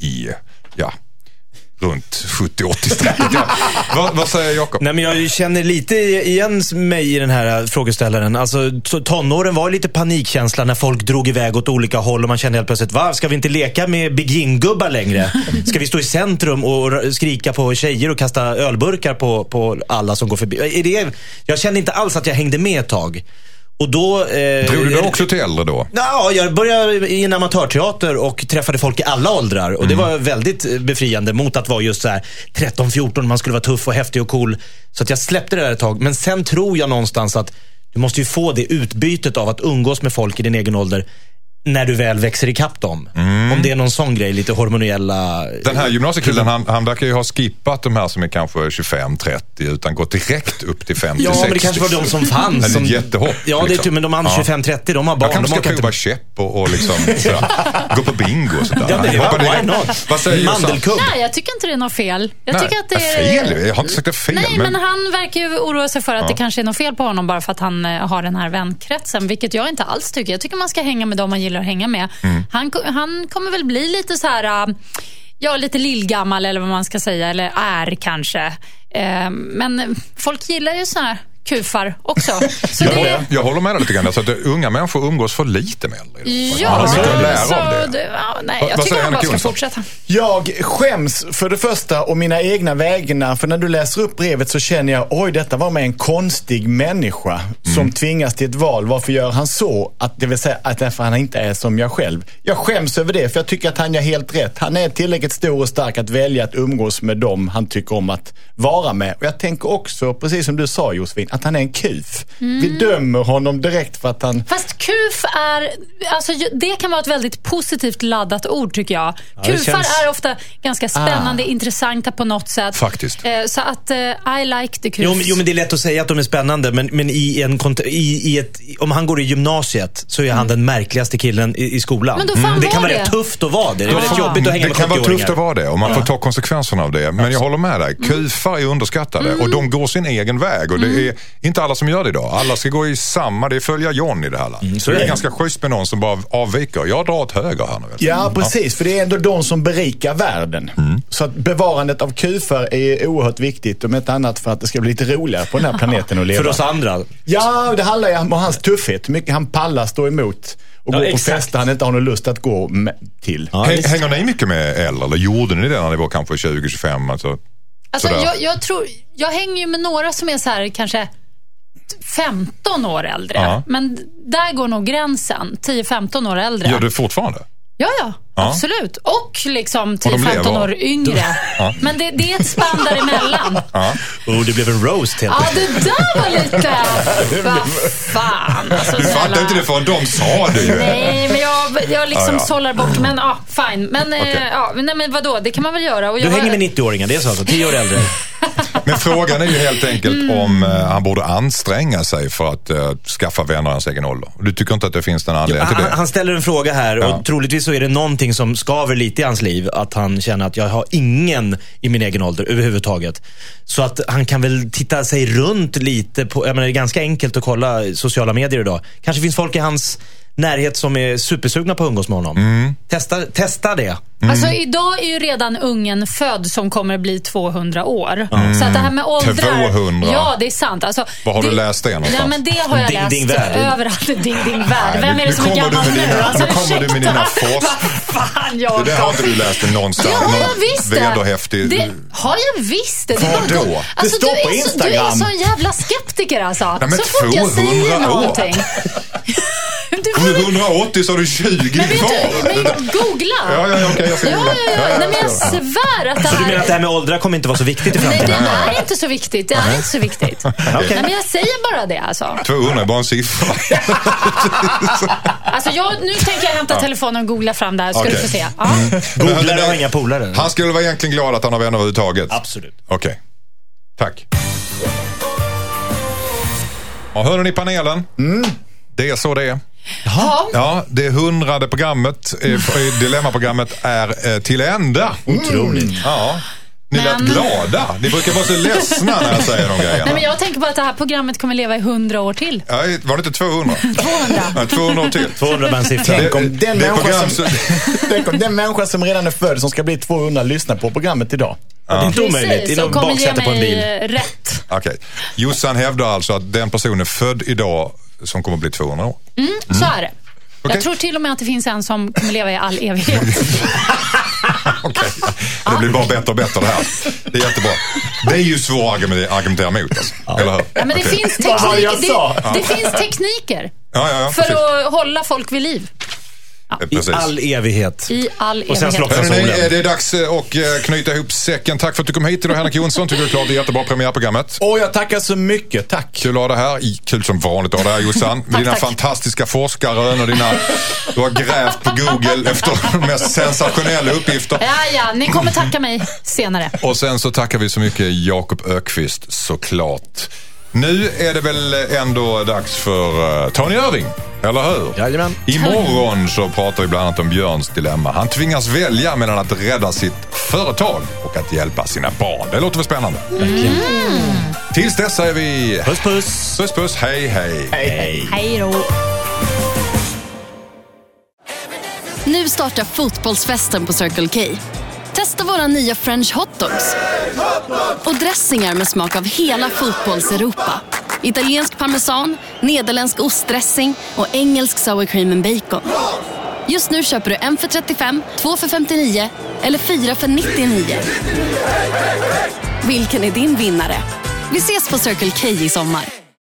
runt 70-80-strecket. Vad säger Jakob? Nej, men jag känner lite igen mig i den här frågeställaren. Alltså, tonåren var lite panikkänsla när folk drog iväg åt olika håll och man kände helt plötsligt, ska vi inte leka med begin-gubbar längre? Ska vi stå i centrum och skrika på tjejer och kasta ölburkar på alla som går förbi? Jag kände inte alls att jag hängde med ett tag. Och då... Drog du också till äldre då? Ja, jag började i en amatörteater och träffade folk i alla åldrar. Och det var väldigt befriande mot att vara just så här 13-14, man skulle vara tuff och häftig och cool. Så att jag släppte det där ett tag. Men sen tror jag någonstans att du måste ju få det utbytet av att umgås med folk i din egen ålder när du väl växer ikapp dem. Om det är någon sån grej, lite hormoniella... Den här gymnasiekillen, han verkar ju ha skippat de här som är kanske 25-30 utan gått direkt upp till 50-60. Ja, men det kanske var de som fanns. Eller jättehopp. Ja, det är typ, men de andra 25-30, de har barn. Jag kanske ska prova käpp och liksom gå på bingo och sådär. Ja, why not? Vad säger Mandelkubb? Nej, jag tycker inte det är något fel. Jag tycker att det är fel. Jag har inte sagt det fel. Nej, men han verkar ju oroa sig för att det kanske är något fel på honom bara för att han har den här vänkretsen, vilket jag inte alls tycker. Jag tycker man ska hänga med dem man gillar att hänga med. Han kommer väl bli lite så här, lite lillgammal eller vad man ska säga, eller är kanske. Men folk gillar ju så här kufar också. Så jag håller med dig lite grann. Alltså att unga människor umgås för lite med äldre. Ja, så jag tycker han bara ska fortsätta. Jag skäms för det första om mina egna vägnar. För när du läser upp brevet så känner jag, detta var med en konstig människa som tvingas till ett val. Varför gör han så? Det vill säga att därför han inte är som jag själv. Jag skäms över det, för jag tycker att han gör helt rätt. Han är tillräckligt stor och stark att välja att umgås med dem han tycker om att vara med. Och jag tänker också, precis som du sa Josefin, att han är en kuf. Vi dömer honom direkt för att han... Fast kuf är... Alltså, det kan vara ett väldigt positivt laddat ord, tycker jag. Kufar är ofta ganska spännande, intressanta på något sätt. Faktiskt. Så att I like the kufs. Jo, men det är lätt att säga att de är spännande, men om han går i gymnasiet så är han den märkligaste killen i skolan. Men då får det kan vara rätt tufft att vara det. Det är väldigt jobbigt att hänga med 70-åringar. Det kan vara tufft att vara det och man får ta konsekvenserna av det. Men jag håller med dig. Kufar är underskattade och de går sin egen väg och det är inte alla som gör det idag. Alla ska gå i samma, det är följa John i det här. Så det är ganska schysst med någon som bara avviker. Jag drar åt höger här nu. Ja, precis. För det är ändå de som berikar världen. Så att bevarandet av kufar är oerhört viktigt. Om inte annat för att det ska bli lite roligare på den här planeten att leva. För oss andra. Ja, det handlar ju om hans tuffhet. Hur mycket han pallar stå emot och gå på fester han inte har någon lust att gå till. Ja, hänger ni mycket med äldre? Eller gjorde ni det när ni var kanske 20-25? Alltså jag hänger ju med några som är så här kanske 15 år äldre. Men där går nog gränsen. 10-15 år äldre. Gör du fortfarande? Ja, absolut. Och liksom 10-15 år yngre. Men det är ett spann däremellan. Det blev en roast helt enkelt. Det där var lite... Vad fan. Alltså, du fattar inte det förrän de sa det ju. Nej, men jag liksom sållar bort. Men fine. Men, nej, men vadå? Det kan man väl göra. Och du hänger med 90-åringar, det är så alltså. 10 år äldre. Men frågan är ju helt enkelt om han borde anstränga sig för att skaffa vänner i hans egen ålder. Du tycker inte att det finns en anledning till det? Han ställer en fråga här och troligtvis så är det någonting som skaver lite i hans liv. Att han känner att jag har ingen i min egen ålder överhuvudtaget. Så att han kan väl titta sig runt lite på, jag menar, det är ganska enkelt att kolla sociala medier idag. Kanske finns folk i hans närhet som är supersugna på att umgås med honom. Testa det. Alltså idag är ju redan ungen född som kommer bli 200 år. Så att det här med åldrar... 200? Ja, det är sant. Alltså, vad har du läst det någonstans? Ja, men det har jag läst överallt. Ding värld. Vem är det som är gammal nu? Nu kommer du med dina fan, jag det där har inte du läst någonstans. Ja, jag visst det. Har jag visst det? Vadå? Alltså, det står på Instagram. Du är så jävla skeptiker alltså. Nej, men så fort jag säger någonting. Om du är 180 så har du 20 kvar. Men googla. Ja, okej, jag ska googla. Nej, men jag svär att det här... Så du menar att det här med åldrar kommer inte vara så viktigt i framtiden? Nej, det är inte så viktigt. Nej, men jag säger bara det alltså. 200 är bara en siffra. Alltså nu tänker jag hämta telefonen och googla fram det här. Ska du få se. Ja. Googlare har inga polare. Han skulle vara egentligen glad att han har vänner överhuvudtaget. Absolut. Okej. Tack. Ja, hörde ni panelen? Det är så det är. Ja, det 100:e programmet, Dilemma-programmet är till ända. Otroligt. Ja. Ni lät glada. Ni brukar vara så ledsna när jag säger de grejerna. Nej, men jag tänker på att det här programmet kommer leva i 100 år till. Ja, var det inte 200? 200. Ja, 200 år till. 200 med en siffra. Tänk om den människa som redan är född som ska bli 200 lyssnar på programmet idag. Ja. Det är inte omöjligt. Det är som någon kommer ge baksäte på en bil. mig rätt. Okej. Jossan hävdar alltså att den personen är född idag som kommer bli 200 år. Så är det. Okay. Jag tror till och med att det finns en som kommer leva i all evighet. Okej. Det blir bara bättre och bättre det här. Det är jättebra. Det är ju svårt att argumentera mot. Alltså. Eller hur? Ja, men det finns tekniker. Det finns tekniker för att hålla folk vid liv. Ja. I all evighet. Och sen slocknar solen. Det är dags att knyta ihop säcken. Tack för att du kom hit idag, Henrik Jonsson. Tycker du klart det är jättebra premiärprogrammet. Jag tackar så mycket. Tack. Kul att ha det här. Kul som vanligt att ha det här, Jossan. Med dina fantastiska forskarrön och du har grävt på Google efter de mest sensationella uppgifter. Ja, ni kommer tacka mig senare. Och sen så tackar vi så mycket Jakob Ökvist, såklart. Nu är det väl ändå dags för Tony Irving, eller hur? Jajamän. Imorgon så pratar vi bland annat om Björns dilemma. Han tvingas välja mellan att rädda sitt företag och att hjälpa sina barn. Det låter väl spännande? Tills dess säger vi... Puss, puss. Puss, puss. Hej, hej. Hej, hej. Hej då. Nu startar fotbollsfesten på Circle K. Testa våra nya French hotdogs och dressingar med smak av hela fotbolls-Europa. Italiensk parmesan, nederländsk ostdressing och engelsk sour cream and bacon. Just nu köper du en för 35, 2 för 59 eller 4 för 99. Vilken är din vinnare? Vi ses på Circle K i sommar.